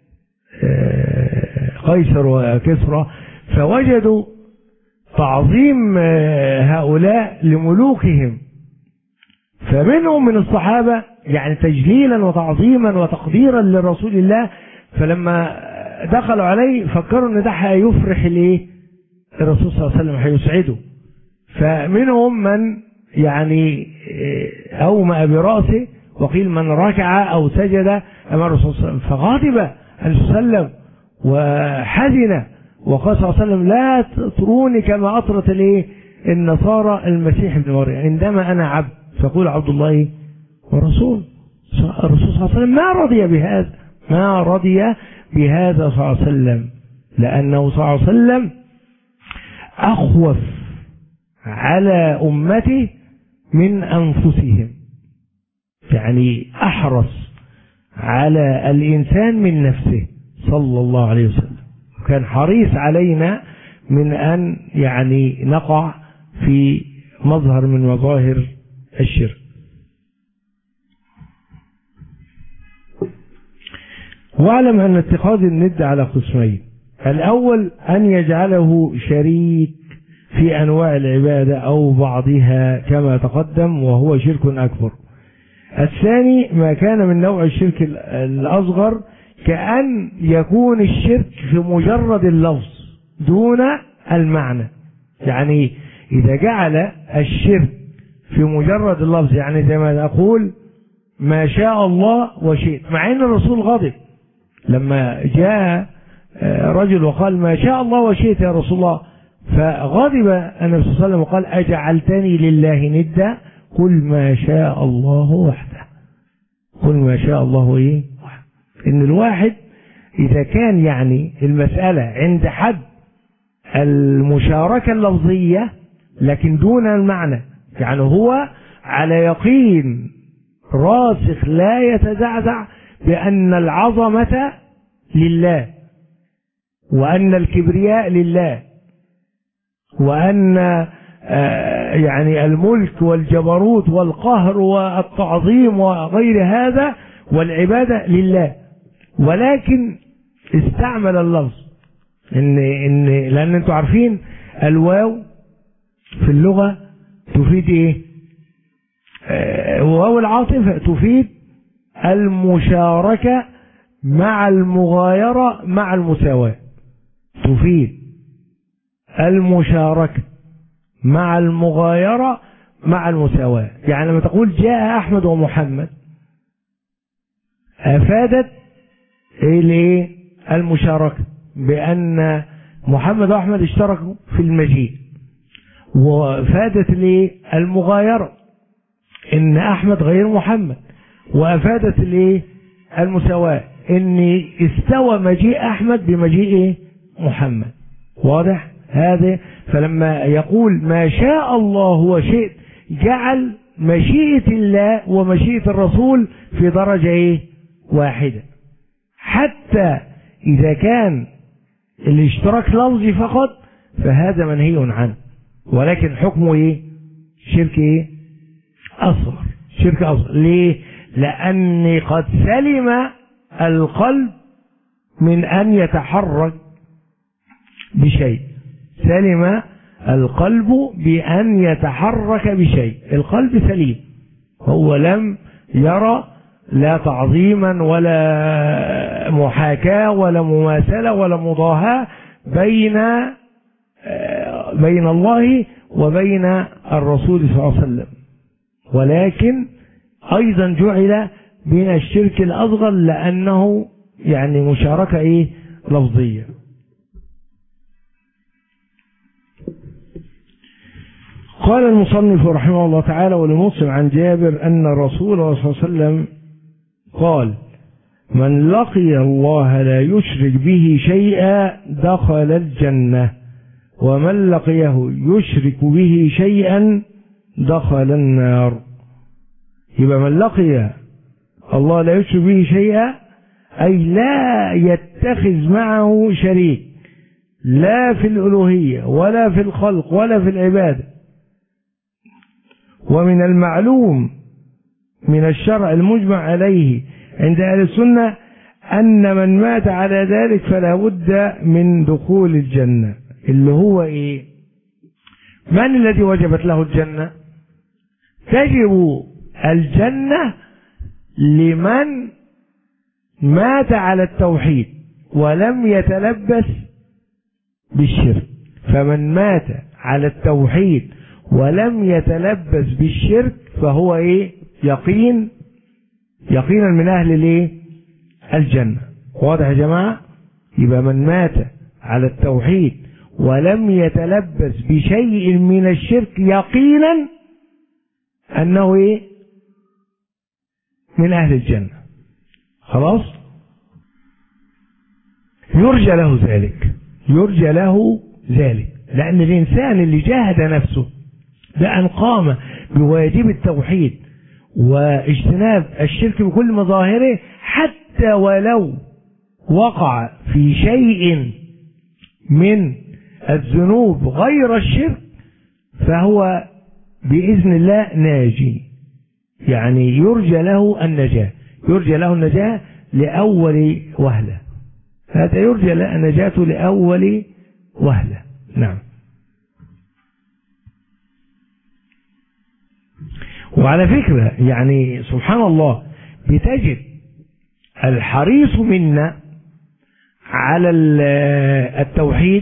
A: قيصر وكسرى فوجدوا تعظيم هؤلاء لملوكهم، فمنهم من الصحابة يعني تجليلا وتعظيما وتقديرا لرسول الله، فلما دخلوا عليه فكروا ان ده هيفرح الايه الرسول صلى الله عليه وسلم، هيسعده. فمنهم من يعني أومأ برأسه وقيل من ركع أو سجد أمام الرسول صلى الله عليه وسلم، فغضب النبي صلى الله عليه وسلم وحزن وقال صلى الله عليه وسلم لا تطروني كما أطرت الايه النصارى المسيح ابن مريم، عندما أنا عبد فقول عبد الله ورسول. الرسول صلى الله عليه وسلم ما رضي بهذا، ما رضي بهذا صلى الله عليه وسلم، لأنه صلى الله عليه وسلم أخوف على أمته من أنفسهم، يعني أحرص على الإنسان من نفسه صلى الله عليه وسلم، كان حريص علينا من أن يعني نقع في مظهر من مظاهر الشرك. واعلم أن اتخاذ الند على قسمين: الأول أن يجعله شريك في أنواع العبادة أو بعضها كما تقدم وهو شرك أكبر. الثاني ما كان من نوع الشرك الأصغر، كأن يكون الشرك في مجرد اللفظ دون المعنى، يعني إذا جعل الشرك في مجرد اللفظ، يعني زي ما أقول ما شاء الله وشئت، مع أن الرسول غضب لما جاء رجل وقال ما شاء الله وشئت يا رسول الله، فغضب النبي صلى الله عليه وسلم وقال أجعلتني لله ندا قل ما شاء الله وحده، قل ما شاء الله إيه وحده. إن الواحد إذا كان يعني المسألة عند حد المشاركة اللفظية لكن دون المعنى، يعني هو على يقين راسخ لا يتزعزع بأن العظمة لله وأن الكبرياء لله وأن يعني الملك والجبروت والقهر والتعظيم وغير هذا والعبادة لله، ولكن استعمل اللفظ إن إن لأن أنتم عارفين الواو في اللغة تفيد إيه؟ واو العاطفة تفيد المشاركة مع المغايرة مع المساواة، تفيد المشاركة مع المغايرة مع المساواة. يعني لما تقول جاء أحمد ومحمد أفادت إيه المشاركة، بأن محمد وأحمد اشتركوا في المجيء، وفادت ليه المغايرة إن أحمد غير محمد، وأفادت ليه المساواة إن استوى مجيء أحمد بمجيء محمد. واضح هذا؟ فلما يقول ما شاء الله وشئت جعل مشيئة الله ومشيئة الرسول في درجة إيه؟ واحدة، حتى إذا كان الاشتراك لفظي فقط فهذا منهي عنه، ولكن حكمه إيه؟ شرك إيه؟ أصغر، شرك أصغر. ليه؟ لأن قد سلم القلب من أن يتحرك بشيء، سلم القلب بأن يتحرك بشيء، القلب سليم، هو لم يرى لا تعظيما ولا محاكاة ولا مماثلة ولا مضاهاة بين بين الله وبين الرسول صلى الله عليه وسلم، ولكن أيضا جعل من الشرك الأصغر لأنه يعني مشاركة إيه؟ لفظية. قال المصنف رحمه الله تعالى: ولمسلم عن جابر أن رسول الله صلى الله عليه وسلم قال: من لقي الله لا يشرك به شيئا دخل الجنة، ومن لقيه يشرك به شيئا دخل النار. يبقى من لقي الله لا يشرك به شيئا أي لا يتخذ معه شريك، لا في الألوهية ولا في الخلق ولا في العبادة. ومن المعلوم من الشرع المجمع عليه عند أهل السنة أن من مات على ذلك فلا بد من دخول الجنة، اللي هو إيه؟ من الذي وجبت له الجنة؟ تجب الجنة لمن مات على التوحيد ولم يتلبس بالشرك، فمن مات على التوحيد ولم يتلبس بالشرك فهو ايه؟ يقين يقينا من أهل الايه؟ الجنة. واضح يا جماعة؟ يبقى من مات على التوحيد ولم يتلبس بشيء من الشرك يقينا أنه ايه؟ من أهل الجنة. خلاص؟ يرجى له ذلك، يرجى له ذلك، لأن الإنسان اللي جاهد نفسه بأن قام بواجب التوحيد واجتناب الشرك بكل مظاهره، حتى ولو وقع في شيء من الذنوب غير الشرك فهو بإذن الله ناجي، يعني يرجى له النجاة، يرجى له النجاة لأول وهلة، هذا يرجى نجاته لأول وهلة. نعم. وعلى فكرة يعني سبحان الله بتجد الحريص منا على التوحيد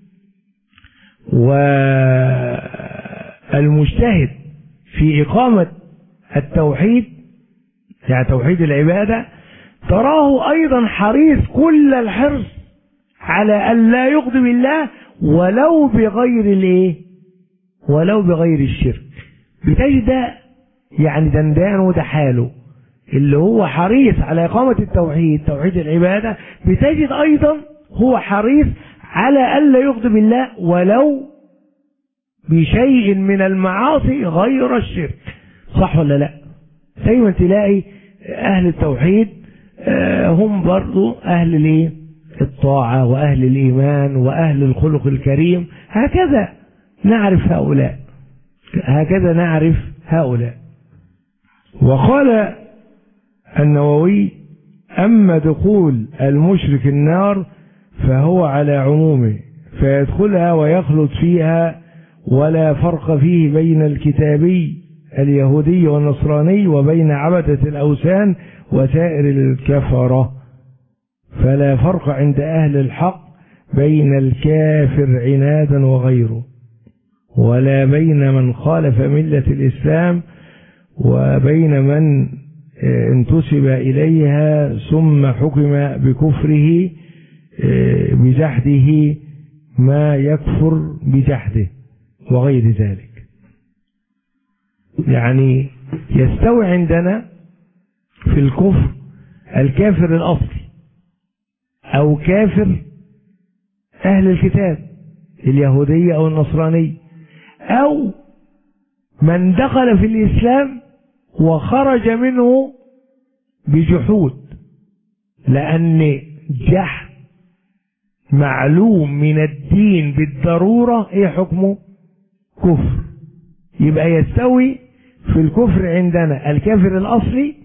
A: والمجتهد في إقامة التوحيد يعني توحيد العبادة، تراه أيضا حريص كل الحرص على أن لا يغضب الله ولو بغير الايه؟ ولو بغير الشرك. بتجد يعني دندان وده حاله اللي هو حريص على إقامة التوحيد توحيد العبادة، بتجد أيضا هو حريص على ألا يغضب الله ولو بشيء من المعاصي غير الشرك. صح ولا لا؟ دايما تلاقي أهل التوحيد هم برضو أهل الايه؟ الطاعة وأهل الإيمان وأهل الخلق الكريم. هكذا نعرف هؤلاء، هكذا نعرف هؤلاء. وقال النووي: أما دخول المشرك النار فهو على عمومه، فيدخلها ويخلد فيها ولا فرق فيه بين الكتابي اليهودي والنصراني وبين عبدة الأوثان وسائر الكفرة، فلا فرق عند أهل الحق بين الكافر عنادا وغيره، ولا بين من خالف ملة الإسلام وبين من انتسب إليها ثم حكم بكفره بجحده ما يكفر بجحده وغير ذلك. يعني يستوي عندنا في الكفر الكافر الأصلي أو كافر أهل الكتاب اليهودية أو النصراني، أو من دخل في الإسلام وخرج منه بجحود، لأن جحد معلوم من الدين بالضرورة ايه حكمه؟ كفر. يبقى يستوي في الكفر عندنا الكافر الأصلي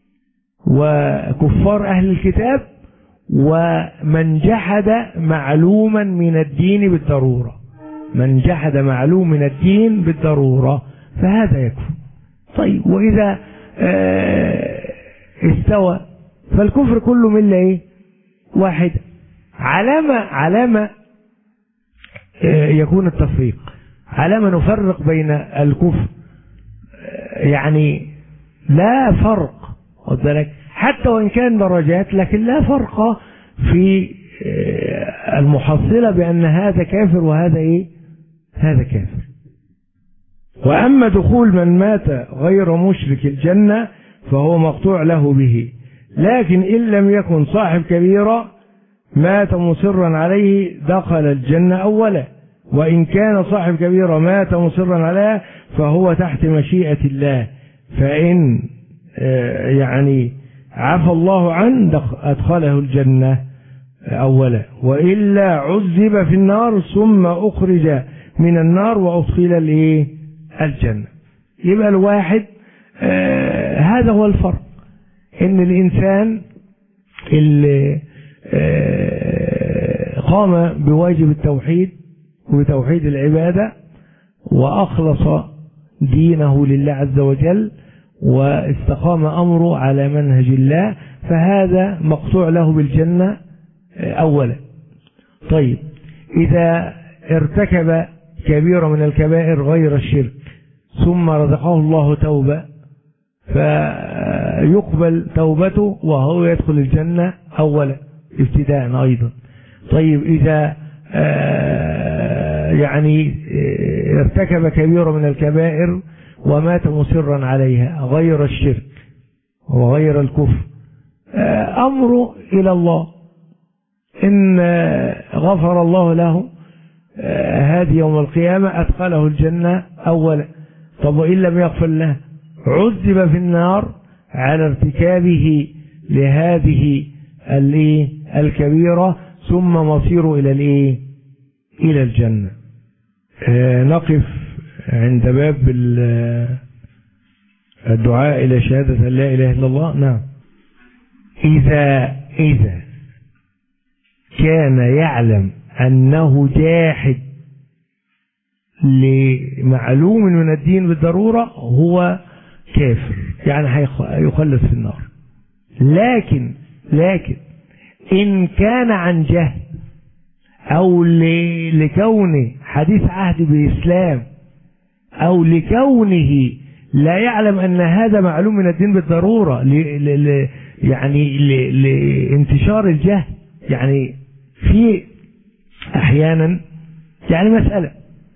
A: وكفار أهل الكتاب ومن جحد معلوما من الدين بالضرورة، من جحد معلوم من الدين بالضرورة فهذا يكفر. طيب وإذا استوى فالكفر كله ملة ايه؟ واحد. علامة علامة يكون التفريق، علامة نفرق بين الكفر، يعني لا فرق حتى وإن كان درجات، لكن لا فرق في المحصلة بأن هذا كافر وهذا ايه؟ هذا كافر. وأما دخول من مات غير مشرك الجنة فهو مقطوع له به، لكن إن لم يكن صاحب كبيرة مات مصرا عليه دخل الجنة أولا، وإن كان صاحب كبيرة مات مصرا عليها فهو تحت مشيئة الله، فإن يعني عفى الله عنه أدخله الجنة أولا، وإلا عذب في النار ثم أخرج من النار وأدخل الإيه؟ الجنة. يبقى الواحد آه هذا هو الفرق، إن الإنسان اللي آه قام بواجب التوحيد وتوحيد العبادة وأخلص دينه لله عز وجل واستقام أمره على منهج الله، فهذا مقطوع له بالجنة أولا. طيب إذا ارتكب كبيرة من الكبائر غير الشرك ثم رزقه الله توبة، يقبل توبته وهو يدخل الجنة أولا ابتداء أيضا. طيب إذا يعني ارتكب كبيرة من الكبائر ومات مصرا عليها غير الشرك وغير الكفر، أمره إلى الله، إن غفر الله له هذه يوم القيامة أدخله الجنة أولا. طب وإن لم يغفر له عذب في النار على ارتكابه لهذه الكبيرة ثم مصيره إلى الإيه؟ إلى الجنة. نقف عند باب الدعاء إلى شهادة لا إله إلا الله. نعم. إذا إذا كان يعلم أنه جاحد لمعلوم من الدين بالضرورة هو كافر، يعني هيخلص في النار. لكن لكن إن كان عن جهل أو لكونه حديث عهد بالإسلام أو لكونه لا يعلم أن هذا معلوم من الدين بالضرورة ل ل يعني لانتشار الجهل، يعني في أحيانا يعني مسألة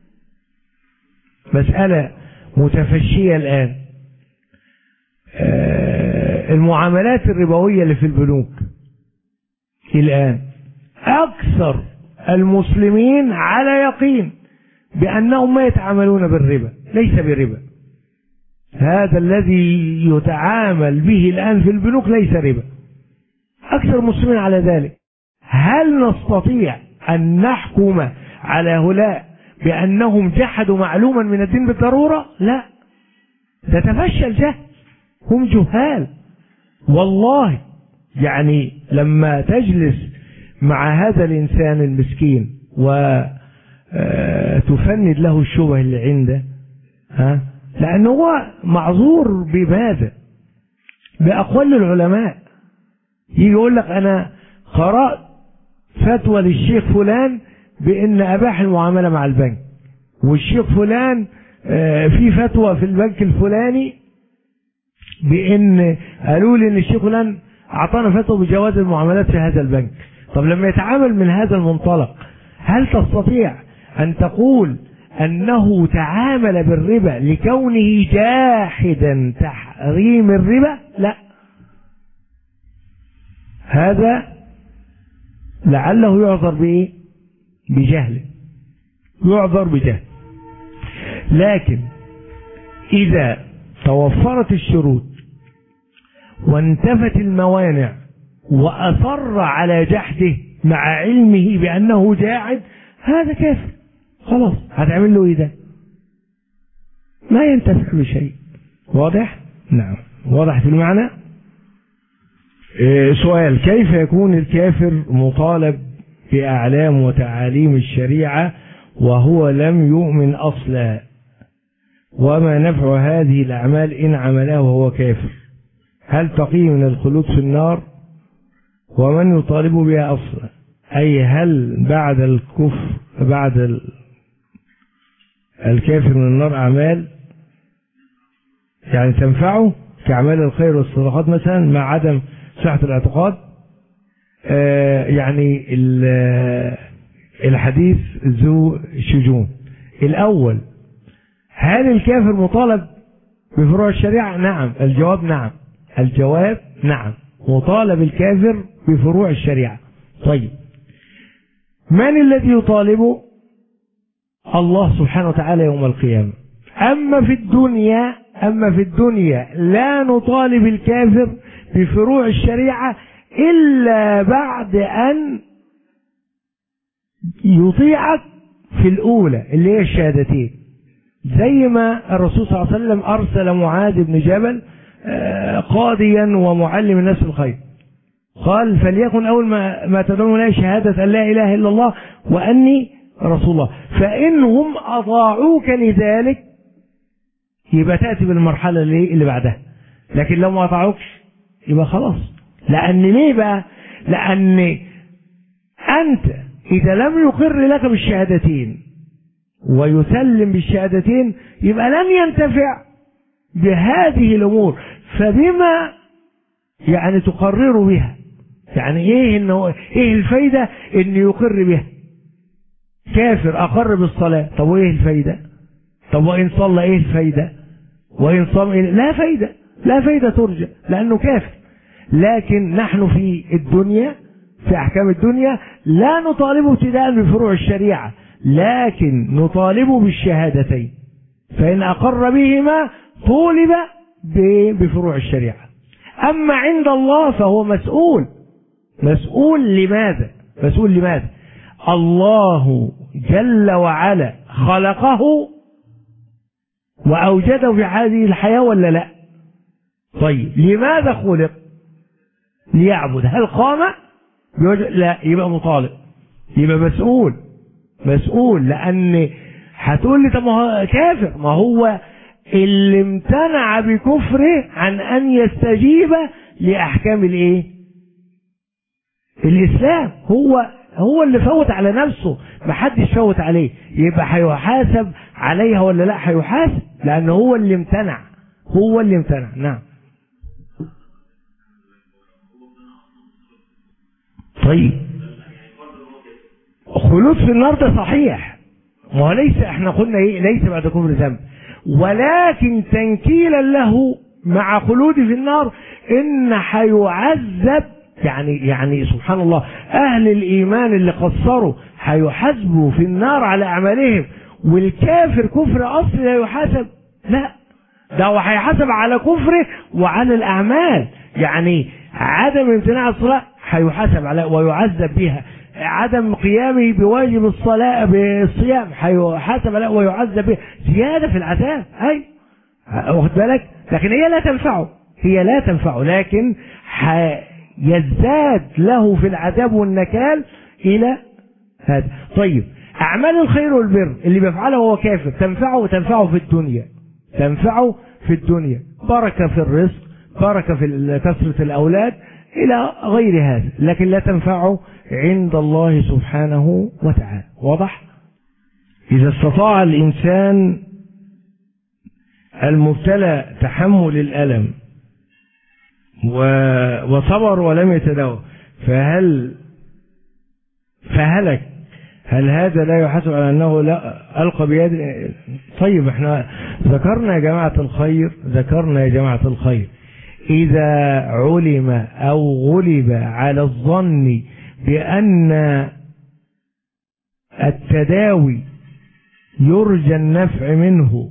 A: مسألة متفشية الآن، المعاملات الربوية اللي في البنوك الآن أكثر المسلمين على يقين بأنهم ما يتعاملون بالربا، ليس بربا. هذا الذي يتعامل به الآن في البنوك ليس ربا، أكثر المسلمين على ذلك. هل نستطيع أن نحكم على هؤلاء بأنهم جحدوا معلوما من الدين بالضرورة؟ لا، ده تفشى الجهل، هم جهال والله. يعني لما تجلس مع هذا الإنسان المسكين وتفند له الشبه اللي عنده، ها، لأنه هو معذور بماذا؟ بأقوال العلماء. يجي يقول لك أنا قرأت فتوى للشيخ فلان بأن أباح المعاملة مع البنك، والشيخ فلان في فتوى في البنك الفلاني بأن قالوا لي أن الشيخ فلان أعطانا فتوى بجواز المعاملات في هذا البنك. طب لما يتعامل من هذا المنطلق، هل تستطيع أن تقول أنه تعامل بالربا لكونه جاحدا تحريم الربا؟ لا، هذا لعله يعذر بإيه؟ بجهل، يعذر بجهل. لكن إذا توفرت الشروط وانتفت الموانع وأصر على جحده مع علمه بأنه جاحد، هذا كافر، خلاص هتعمل له إيه؟ ده ما ينتفع بشيء. واضح؟ نعم، واضح في المعنى. إيه سؤال: كيف يكون الكافر مطالب بأعلام وتعاليم الشريعة وهو لم يؤمن أصلا؟ وما نفع هذه الأعمال إن عملها وهو كافر؟ هل تقي من الخلود في النار؟ ومن يطالب بها أصلا؟ أي هل بعد الكفر بعد الكافر من النار أعمال يعني تنفعه كأعمال الخير والصدقات مثلا مع عدم صحة الاعتقاد؟ آه يعني الحديث ذو شجون. الأول، هل الكافر مطالب بفروع الشريعة؟ نعم. الجواب نعم. الجواب نعم، مطالب الكافر بفروع الشريعة. طيب، من الذي يطالبه؟ الله سبحانه وتعالى يوم القيامة. أما في الدنيا أما في الدنيا لا نطالب الكافر بفروع الشريعة إلا بعد أن يطيعك في الأولى اللي هي الشهادتين، زي ما الرسول صلى الله عليه وسلم أرسل معاذ بن جبل قاضيا ومعلم الناس الخير، قال: فليكن أول ما, ما تدعون إليه شهادة أن لا إله إلا الله وأني رسول الله، فإنهم أطاعوك لذلك يبقى تأتي بالمرحلة اللي بعدها. لكن لو ما أطاعوكش يبقى خلاص. لأن ليه بقى؟ لأن أنت إذا لم يقر لك بالشهادتين ويسلم بالشهادتين يبقى لن ينتفع بهذه الأمور، فبما يعني تقرر بها. يعني ايه انه ايه الفايدة ان يقر بها؟ كافر اقر بالصلاة، طب وايه الفايدة؟ طب وان صلى ايه الفايدة؟ وان صام إيه؟ لا فايدة، لا فايدة ترجى لانه كافر. لكن نحن في الدنيا في احكام الدنيا لا نطالبه ابتداء بفروع الشريعة، لكن نطالبه بالشهادتين، فان اقر بهما طولب بفروع الشريعة. اما عند الله فهو مسؤول. مسؤول لماذا؟ مسؤول لماذا؟ الله جل وعلا خلقه وأوجده في هذه الحياة ولا لا؟ طيب لماذا خلق؟ ليعبد. هل قام؟ لا، يبقى مطالب، يبقى مسؤول. مسؤول لأن هتقول لي طب ما هو كافر، ما هو اللي امتنع بكفره عن أن يستجيب لأحكام الإيه؟ الإسلام. هو هو اللي فوت على نفسه، ما حدش فوت عليه، يبقى هيحاسب عليها ولا لا؟ هيحاسب لأنه هو اللي امتنع، هو اللي امتنع. نعم. طيب خلود في النار ده صحيح، ما ليس احنا قلنا ايه؟ ليس بعد كفر ذنب، ولكن تنكيلا له مع خلوده في النار ان هيعذب. يعني يعني سبحان الله، اهل الايمان اللي قصروا هيحاسبوا في النار على اعمالهم، والكافر كفر اصلي لا يحاسب. لا، ده هو هيحاسب على كفره وعلى الاعمال. يعني عدم امتناع الصلاه هيحاسب على ويعذب بها، عدم قيامه بواجب الصلاه بالصيام هيحاسب على ويعذب بها، زياده في العذاب. اي واخد بالك؟ لكن هي لا تنفعه، هي لا تنفعه، لكن يزداد له في العذاب والنكال الى هذا. طيب اعمال الخير والبر اللي بيفعلها وهو كافر تنفعه وتنفعه في الدنيا، تنفعه في الدنيا، بركه في الرزق، بركه في كثره الاولاد الى غير هذا، لكن لا تنفعه عند الله سبحانه وتعالى. واضح؟ اذا استطاع الانسان المبتلى تحمل الالم وصبر ولم يتداوى فهل فهلك، هل هذا لا يحاسب على انه لا القى بيد؟ طيب احنا ذكرنا يا جماعه الخير، ذكرنا يا جماعه الخير اذا علم او غلب على الظن بان التداوي يرجى النفع منه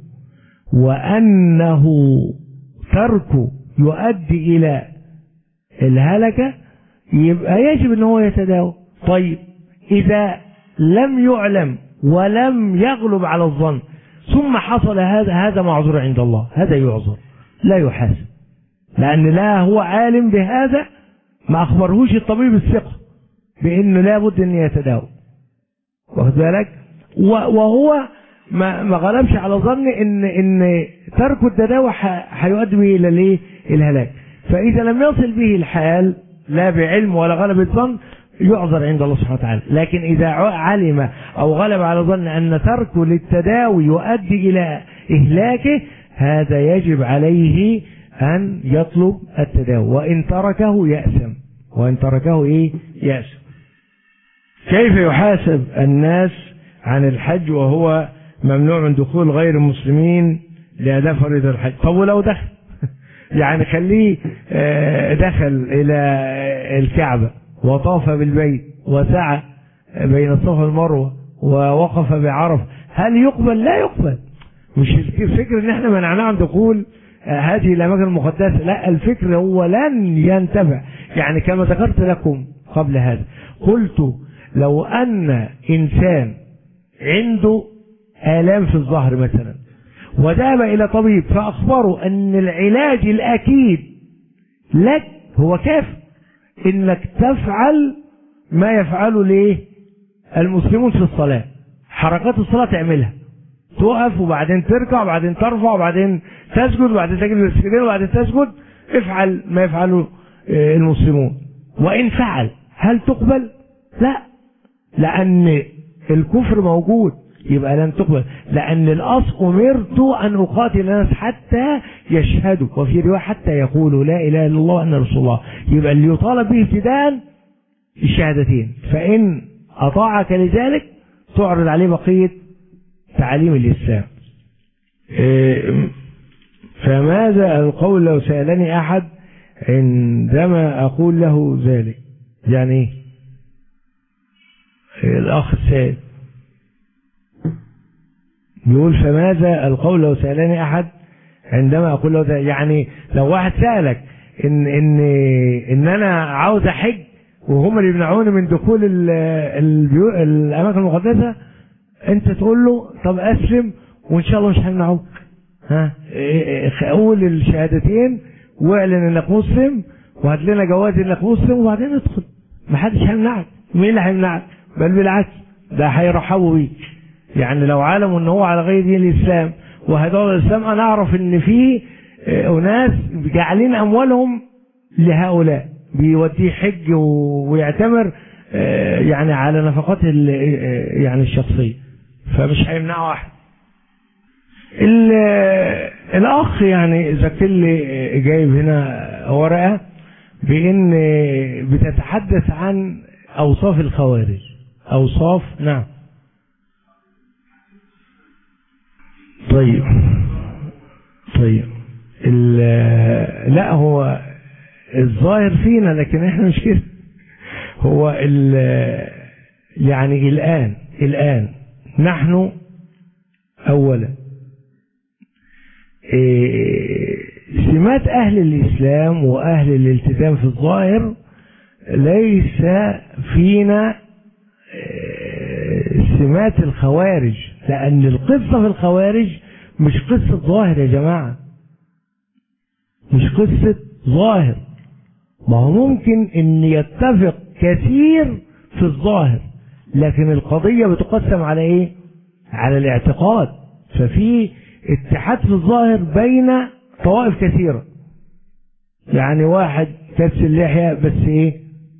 A: وانه تركه يؤدي الى الهلكة، يبقى يجب ان هو يتداوى. طيب اذا لم يعلم ولم يغلب على الظن ثم حصل هذا، هذا معذور عند الله، هذا يعذر لا يحاسب، لان لا هو عالم بهذا، ما اخبرهوش الطبيب الثقة بانه لابد ان يتداوى، واخد بالك؟ وهو ما ما غلبش على ظن ان ان ترك التداوى هيؤدي به الى الايه؟ الهلاك. فاذا لم يصل به الحال لا بعلم ولا غلبة ظن يعذر عند الله سبحانه وتعالى. لكن اذا علم او غلب على ظن ان تركه للتداوي يؤدي الى اهلاكه، هذا يجب عليه ان يطلب التداوي، وان تركه يأثم، وان تركه ايه؟ يأثم. كيف يحاسب الناس عن الحج وهو ممنوع من دخول غير المسلمين لأداء فريضة الحج؟ طب ولو دخل يعني خليه دخل إلى الكعبة وطاف بالبيت وسعى بين الصفا والمروة ووقف بعرفة، هل يقبل؟ لا يقبل. مش الفكر ان احنا منعناه عن دخول هذه الأماكن المقدسة، لا، الفكر هو لن ينتفع. يعني كما ذكرت لكم قبل هذا، قلت لو أن إنسان عنده آلام في الظهر مثلا وذهب إلى طبيب فأخبره أن العلاج الأكيد لك هو كافر إنك تفعل ما يفعله ليه المسلمون في الصلاة، حركات الصلاة تعملها، تقف وبعدين تركع وبعدين ترفع وبعدين تسجد وبعدين تجلس السجدين وبعدين تسجد، افعل ما يفعله المسلمون. وإن فعل هل تقبل؟ لا، لأن الكفر موجود، يبقى لن تقبل، لأن الأصل أمرت أن أقاتل الناس حتى يشهدوا، وفي رواية حتى يقولوا لا إله إلا الله وأن رسول الله. يبقى اللي يطالب به ابتداء الشهادتين، فإن أطاعك لذلك تعرض عليه بقية تعاليم الإسلام. فماذا القول لو سألني أحد عندما أقول له ذلك؟ يعني الأخ السائل بيقول فماذا القول لو سألني أحد عندما أقول له ذلك؟ يعني لو واحد سألك إن إن إن أنا عاوز أحج وهم اللي يمنعوني من دخول ال ال الأماكن المقدسة، أنت تقول له طب أسلم وإن شاء الله مش هيمنعوك. ها، قول الشهادتين واعلن إنك مسلم وهات لنا جواز إنك مسلم وبعدين ادخل، محدش هيمنعك. مين اللي هيمنعك؟ بل بالعكس، ده هيرحبوا بيك. يعني لو علموا ان هو على غير دين الاسلام وهدعوا الاسلام، انا اعرف ان في اناس جعلين اموالهم لهؤلاء بيوديه حج ويعتمر يعني على نفقات يعني الشخصيه، فمش هيمنعوا احد. الاخ يعني ذكر لي جايب هنا ورقه بان بتتحدث عن اوصاف الخوارج. اوصاف، نعم. طيب طيب لا هو الظاهر فينا لكن احنا مش كده. هو يعني الآن الآن نحن أولا سمات أهل الإسلام وأهل الالتزام في الظاهر ليس فينا سمات الخوارج، لأن القصة في الخوارج مش قصة ظاهر يا جماعة، مش قصة ظاهر. ما هو ممكن ان يتفق كثير في الظاهر، لكن القضية بتقسم على ايه؟ على الاعتقاد. ففي اتحاد في الظاهر بين طوائف كثيرة. يعني واحد كبس اللحية بس ايه؟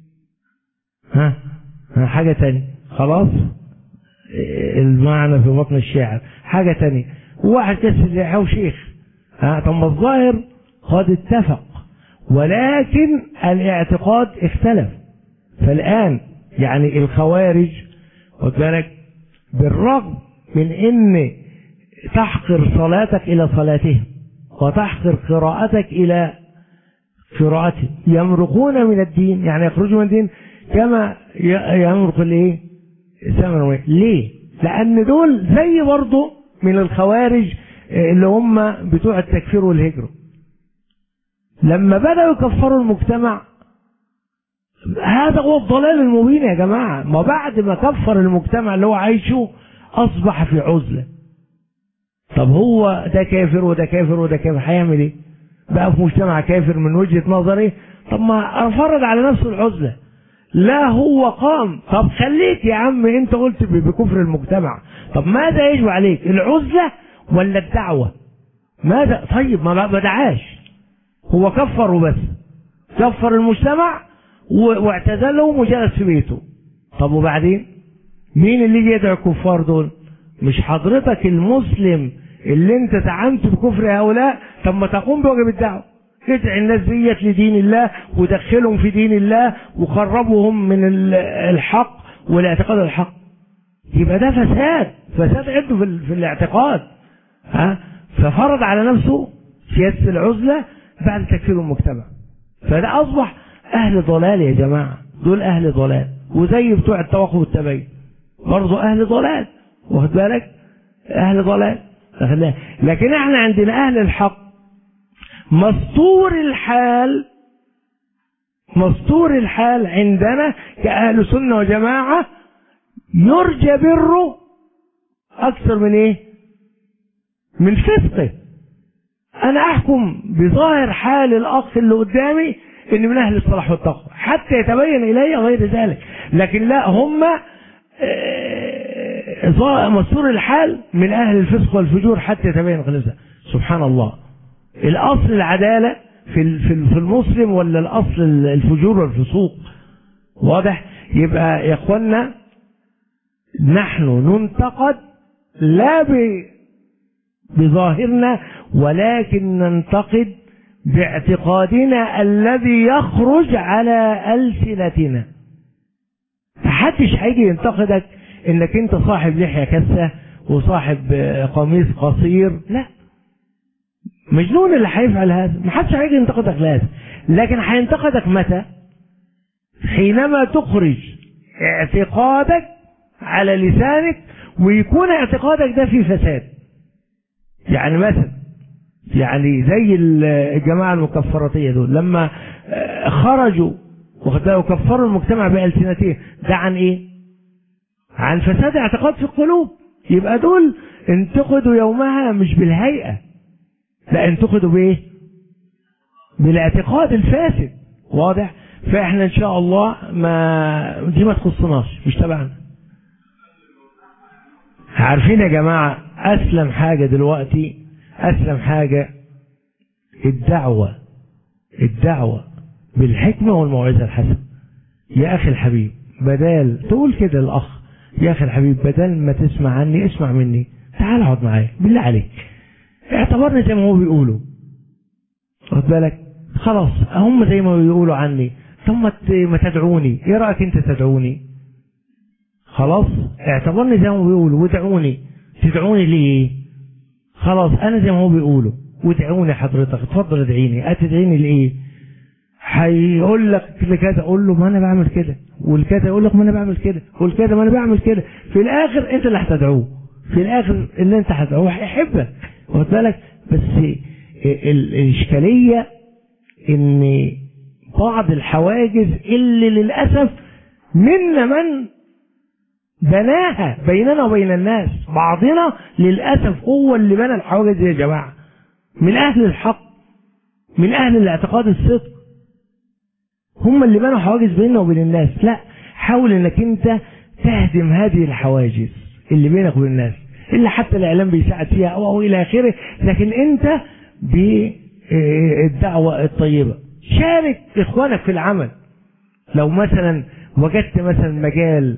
A: ها, ها حاجة تانية، خلاص المعنى في بطن الشاعر حاجة تانية. واحد كبس اللحية وشيخ، ها طب ما الظاهر قد اتفق ولكن الاعتقاد اختلف. فالآن يعني الخوارج خد بالك، بالرغم من ان تحقر صلاتك الى صلاتهم وتحقر قراءتك الى قراءتهم، يمرقون من الدين، يعني يخرجون من الدين كما يمرق الايه؟ سمر. ليه؟ لان دول زي برضه من الخوارج اللي هم بتوع التكفير والهجرة، لما بدأوا يكفروا المجتمع. هذا هو الضلال المبين يا جماعة. ما بعد ما كفر المجتمع اللي هو عايشه أصبح في عزلة. طب هو ده كافر وده كافر وده كافر، هيعمل ايه؟ بقى في مجتمع كافر من وجهة نظري. طب ما فرض على نفسه العزلة. لا هو قام، طب خليك يا عم انت قلت بكفر المجتمع، طب ماذا يجب عليك؟ العزلة ولا الدعوة؟ ماذا؟ طيب ما بدعاش، هو كفر وبس، كفر المجتمع واعتزلهم وجلس في بيته. طب وبعدين مين اللي يجي يدعو الكفار دول؟ مش حضرتك المسلم اللي انت زعمت بكفر هؤلاء؟ طب ما تقوم بواجب الدعوه، ادعي الناس ديت لدين الله ودخلهم في دين الله وقربهم من الحق والاعتقاد الحق. يبقى ده فساد، فساد عنده في, في الاعتقاد. ها ففرض على نفسه سياسه العزله بعد تكفير المجتمع. فده اصبح اهل ضلال يا جماعه، دول اهل ضلال. وزي بتوع التوقف والتبين برضه اهل ضلال، واخد بالك؟ اهل ضلال. لكن احنا عندنا اهل الحق مستور الحال، مستور الحال عندنا كأهل سنة وجماعة، يرجى بره اكثر من ايه؟ من فسقه. انا احكم بظاهر حال الاخ اللي قدامي ان من اهل الصلاح والتقوى حتى يتبين الي غير ذلك، لكن لا، هم مستور الحال من اهل الفسق والفجور حتى يتبين غير ذلك. سبحان الله. الاصل العدالة في في المسلم ولا الاصل الفجور والفسوق؟ واضح؟ يبقى يا اخوانا نحن ننتقد لا بظاهرنا، ولكن ننتقد باعتقادنا الذي يخرج على ألسنتنا. محدش هيجي ينتقدك انك انت صاحب لحية كسة وصاحب قميص قصير، لا، مجنون اللي هيفعل هذا. محدش هيجي ينتقدك لهذا، لكن هينتقدك متى؟ حينما تخرج اعتقادك على لسانك ويكون اعتقادك ده فيه فساد. يعني مثلا، يعني زي الجماعة المكفراتية دول لما خرجوا وكفروا المجتمع بألسنتهم، ده عن ايه؟ عن فساد اعتقاد في القلوب. يبقى دول انتقدوا يومها مش بالهيئة، لا، انتقدوا بايه؟ بالاعتقاد الفاسد. واضح؟ فاحنا ان شاء الله ما دي ما تخصناش، مش تبعنا. عارفين يا جماعة اسلم حاجة دلوقتي، اسلم حاجة الدعوة الدعوة بالحكمة والموعظة الحسنة. يا اخي الحبيب، بدل تقول كده الاخ، يا اخي الحبيب بدل ما تسمع عني اسمع مني، تعال اقعد معايا بالله عليك، اعتبرني زي ما هو بيقولوا. خد بالك، خلاص هم زي ما بيقولوا عني، ثم ما تدعوني، ايه رايك انت تدعوني؟ خلاص اعتبرني زي ما بيقولوا وادعوني. تدعوني ليه؟ خلاص انا زي ما هو بيقولوا وادعوني حضرتك، اتفضل ادعيني. هتدعيني لايه؟ هيقول لك لكذا، اقول له ما انا بعمل كده، والكذا يقول لك ما انا بعمل كده، والكذا ما انا بعمل كده. في الاخر انت اللي هتدعوه، في الاخر اللي انت هتدعوه هيحبك. واخد بالك؟ بس الاشكاليه ان بعض الحواجز اللي للاسف منا من بناها بيننا وبين الناس، بعضنا للاسف هو اللي بنى الحواجز يا جماعه، من اهل الحق، من اهل الاعتقاد الصدق، هم اللي بنوا حواجز بيننا وبين الناس. لا، حاول انك انت تهدم هذه الحواجز اللي بينك وبين الناس، اللي حتى الاعلام بيساعد فيها او او الى اخره، لكن انت بالدعوه الطيبه شارك اخوانك في العمل. لو مثلا وجدت مثلا مجال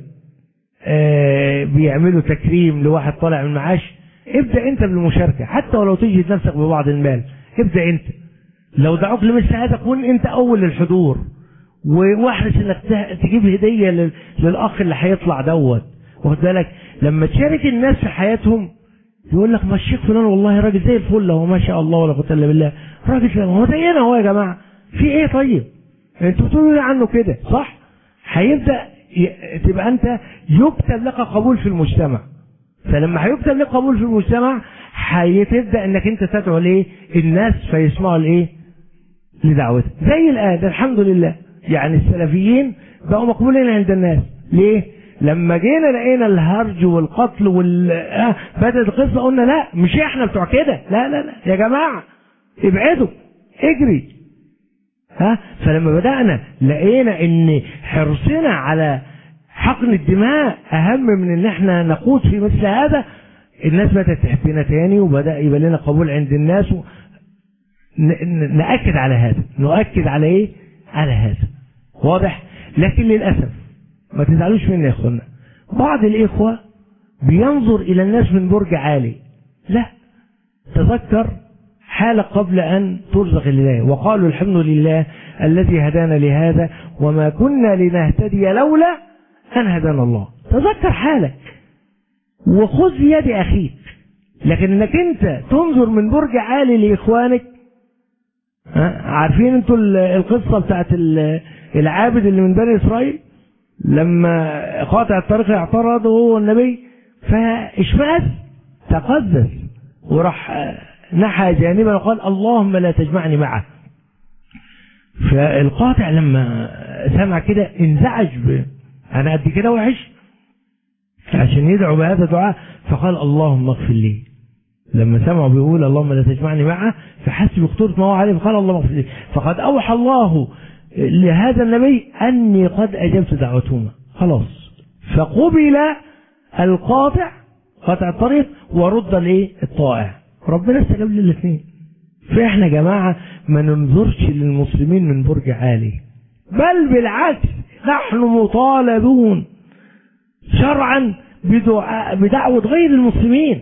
A: بيعملوا تكريم لواحد طالع من معاش، ابدا انت بالمشاركه، حتى ولو تجهد نفسك ببعض المال، ابدا انت. لو دعوك لمثل هذا كن انت اول الحضور، واحرص انك تجيب هديه للاخ اللي هيطلع دوت. واخد بالك؟ لما تشارك الناس في حياتهم يقول لك ما الشيخ فلان والله راجل زي الفل، هو ما شاء الله ولا قوه الا بالله، راجل هو زينا هو. يا جماعه في ايه؟ طيب انتوا بتقولوا لي عنه كده صح؟ هيبدا تبقى انت يكتب لك قبول في المجتمع. فلما هيكتب لك قبول في المجتمع هتبدا انك انت تدعو ليه الناس فيسمعوا لايه؟ لدعوتك. زي الان الحمد لله يعني السلفيين بقوا مقبولين عند الناس. ليه؟ لما جينا لقينا الهرج والقتل وال آه بدأت القصه، قلنا لا مش احنا بتوع كده، لا لا لا يا جماعه ابعدوا، اجري. ها؟ فلما بدأنا لقينا ان حرصنا على حقن الدماء اهم من ان احنا نقود في مثل هذا، الناس بدأت تحبنا تاني وبدأ يبقى لنا قبول عند الناس. و... ن... نأكد على هذا، نؤكد على ايه؟ على هذا. واضح؟ لكن للأسف ما تزعلوش مني يا اخوانا، بعض الاخوة بينظر الى الناس من برج عالي. لا، تذكر حالة قبل أن ترزق الهداية، وقالوا الحمد لله الذي هدانا لهذا وما كنا لنهتدي لولا أن هدانا الله. تذكر حالك وخذ يد أخيك. لكن انك انت تنظر من برج عالي لإخوانك، عارفين انتوا القصة بتاعت العابد اللي من بني إسرائيل لما قاطع الطريق اعترض هو النبي فاشمأز تقزز وراح نحى جانبا وقال اللهم لا تجمعني معه. فالقاطع لما سمع كده انزعج، انا قد كده وحش عشان يدعو بهذا الدعاء، فقال اللهم اغفر لي. لما سمعوا بيقول اللهم لا تجمعني معه فحس بخطورة ما هو عليه، فقال اللهم اغفر لي. فقد اوحى الله لهذا النبي اني قد اجبت دعوتهما، خلاص. فقبل القاطع قاطع الطريق ورد الايه؟ الطائع. ربنا استجاب للاثنين. فاحنا يا جماعه ما ننظرش للمسلمين من برج عالي، بل بالعكس نحن مطالبون شرعا بدعوة غير المسلمين.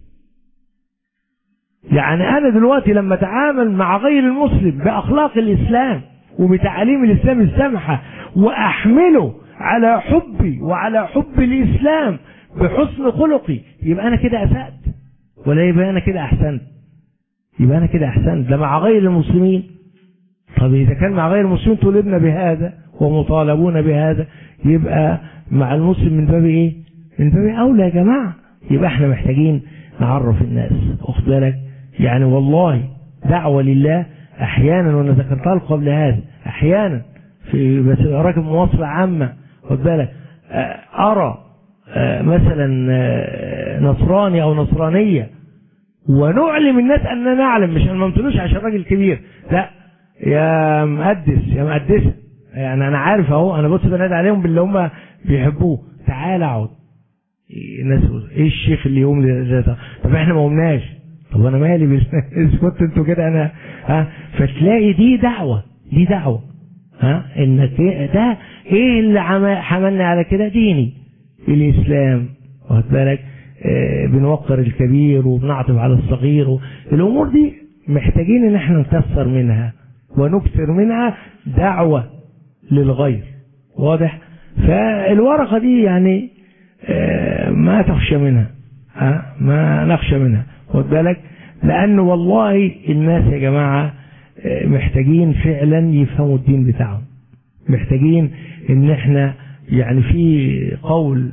A: يعني أنا دلوقتي لما أتعامل مع غير المسلم بأخلاق الإسلام وبتعاليم الإسلام السامحة وأحمله على حبي وعلى حب الإسلام بحسن خلقي، يبقى أنا كده أسأت ولا يبقى أنا كده أحسنت؟ يبقى أنا كده أحسنت. ده مع غير المسلمين. طب إذا كان مع غير المسلمين طلبنا بهذا ومطالبون بهذا، يبقى مع المسلم من باب إيه؟ من باب أولى يا جماعة. يبقى إحنا محتاجين نعرف الناس، واخد بالك؟ يعني والله دعوة لله أحيانا، وأنا ذكرتها لكم قبل هذا، أحيانا في بس راكب مواصلة عامة، خد بالك، أرى مثلا نصراني أو نصرانية ونعلم الناس أننا نعلم، مش أن ما نمتلوش عشان راجل كبير، لا يا مقدس يا مقدسة، يعني أنا عارف أهو، أنا بص بنادي عليهم باللي هم بيحبوه، تعال اقعد. الناس إيه الشيخ اللي يقوم ده؟ طب إحنا ما قمناش، طب أنا مالي بالناس كنت أنتوا كده أنا ها. فتلاقي دي دعوة، دي دعوة ها، إنك ده إيه اللي حملني على كده؟ ديني الإسلام، واخد بالك؟ آه بنوقر الكبير وبنعطف على الصغير، الأمور دي محتاجين إن احنا نكثر منها ونكثر منها دعوة للغير، واضح؟ فالورقة دي يعني آه ما تخشى منها، ها ما نخشى منها، واخد بالك؟ لأن والله الناس يا جماعة آه محتاجين فعلا يفهموا الدين بتاعهم، محتاجين ان احنا يعني في قول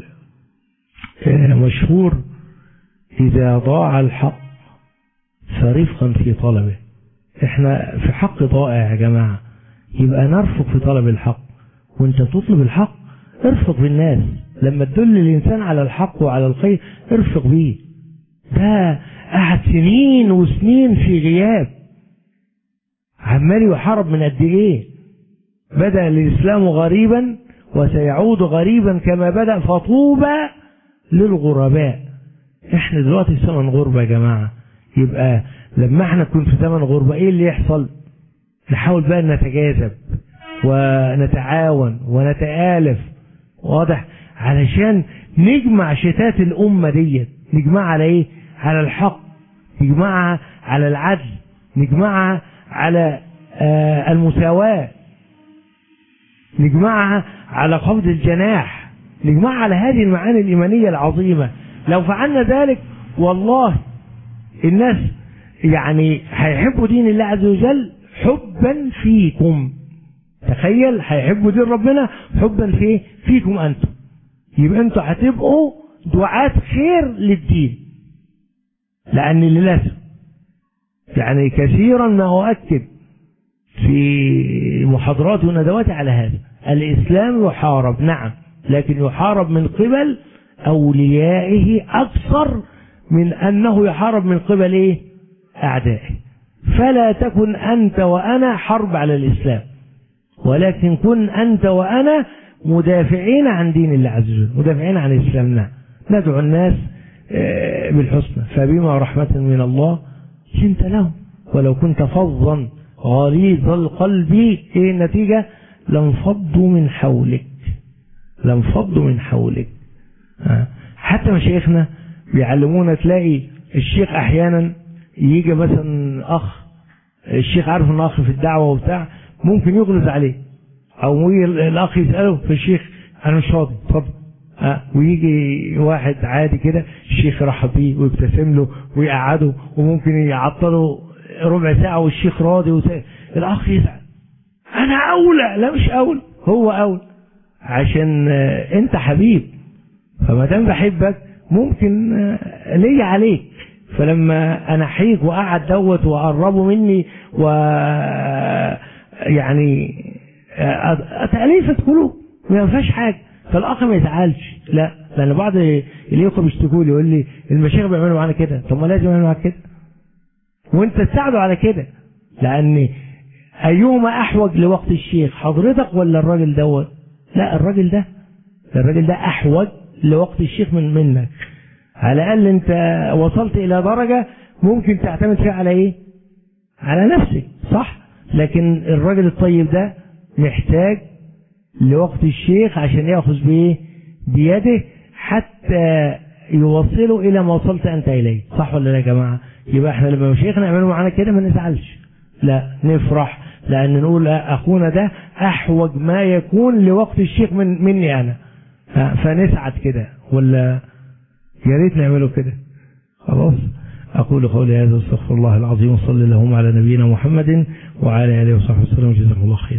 A: مشهور: اذا ضاع الحق فرفقا في طلبه. احنا في حق ضائع يا جماعة، يبقى نرفق في طلب الحق. وانت تطلب الحق ارفق بالناس، لما تدل الانسان على الحق وعلى الخير ارفق بيه. ده قعد سنين وسنين في غياب، عمال يحارب من قد ايه؟ بدأ الإسلام غريبا وسيعود غريبا كما بدأ، فطوبى للغرباء. احنا دلوقتي في زمن غربة يا جماعة، يبقى لما احنا نكون في زمن غربة ايه اللي يحصل؟ نحاول بقى نتجاذب ونتعاون ونتآلف، واضح؟ علشان نجمع شتات الأمة ديت، نجمعها على ايه؟ على الحق، نجمعها على العدل، نجمعها على آه المساواة، نجمعها على خفض الجناح، نجمعها على هذه المعاني الإيمانية العظيمة. لو فعلنا ذلك والله الناس يعني هيحبوا دين الله عز وجل حبا فيكم. تخيل، هيحبوا دين ربنا حبا في فيكم أنتم، يبقى أنتم هتبقوا دعاة خير للدين. لأن للأسف يعني كثيرا ما أؤكد في محاضرات وندوات على هذا، الإسلام يحارب نعم، لكن يحارب من قبل أوليائه أكثر من أنه يحارب من قبل إيه؟ أعدائه. فلا تكن أنت وأنا حرب على الإسلام، ولكن كن أنت وأنا مدافعين عن دين الله عز وجل، مدافعين عن إسلامنا، ندعو الناس بالحسنى. فبما رحمة من الله لنت لهم ولو كنت فظا غليظ القلب، ايه النتيجة؟ لانفضوا من حولك، لانفضوا من حولك. آه. حتى مشايخنا بيعلمونا، تلاقي الشيخ احيانا يجي مثلا اخ، الشيخ عارف ان اخ في الدعوة وبتاع، ممكن يغلظ عليه، او الاخ يسأله في الشيخ انا مش فاضي اتفضل، آه. ويجي واحد عادي كده الشيخ يرحب بيه ويبتسم له ويقعده، وممكن يعطله ربع ساعة والشيخ راضي وسائل. الأخ يزعل، أنا أولى. لا مش أولى، هو أولى، عشان أنت حبيب، فما دام بحبك ممكن لي عليك. فلما أنا أحييك وأقعد دوت وأقربه مني و يعني تأليفة قلوب ما فيهاش حاجة، فالأخ ما يزعلش. لا، لأن بعض الإخوة بيشتكوا لي يقول لي المشايخ بيعملوا معانا كده. طب ما لازم يعملوا معاك كده وانت تساعده على كده، لان ايهما احوج لوقت الشيخ، حضرتك ولا الراجل دوت؟ لا، الراجل ده الراجل ده احوج لوقت الشيخ من منك. على الاقل انت وصلت الى درجة ممكن تعتمد فيها على ايه؟ على نفسك، صح؟ لكن الراجل الطيب ده محتاج لوقت الشيخ عشان ياخذ بايه؟ بيده، حتى يوصلوا إلى ما وصلت أنت إليه. صح ولا لا يا جماعة؟ يبقى احنا لما مشايخنا يعملوا معانا كده ما نزعلش، لا نفرح، لأن نقول أخونا ده أحوج ما يكون لوقت الشيخ من مني أنا، فنسعد كده، ولا يا ريت نعمله كده. خلاص، أقول قولي هذا واستغفر الله العظيم وصلى اللهم على نبينا محمد وعلى آله وصحبه وسلم. جزاكم الله خير.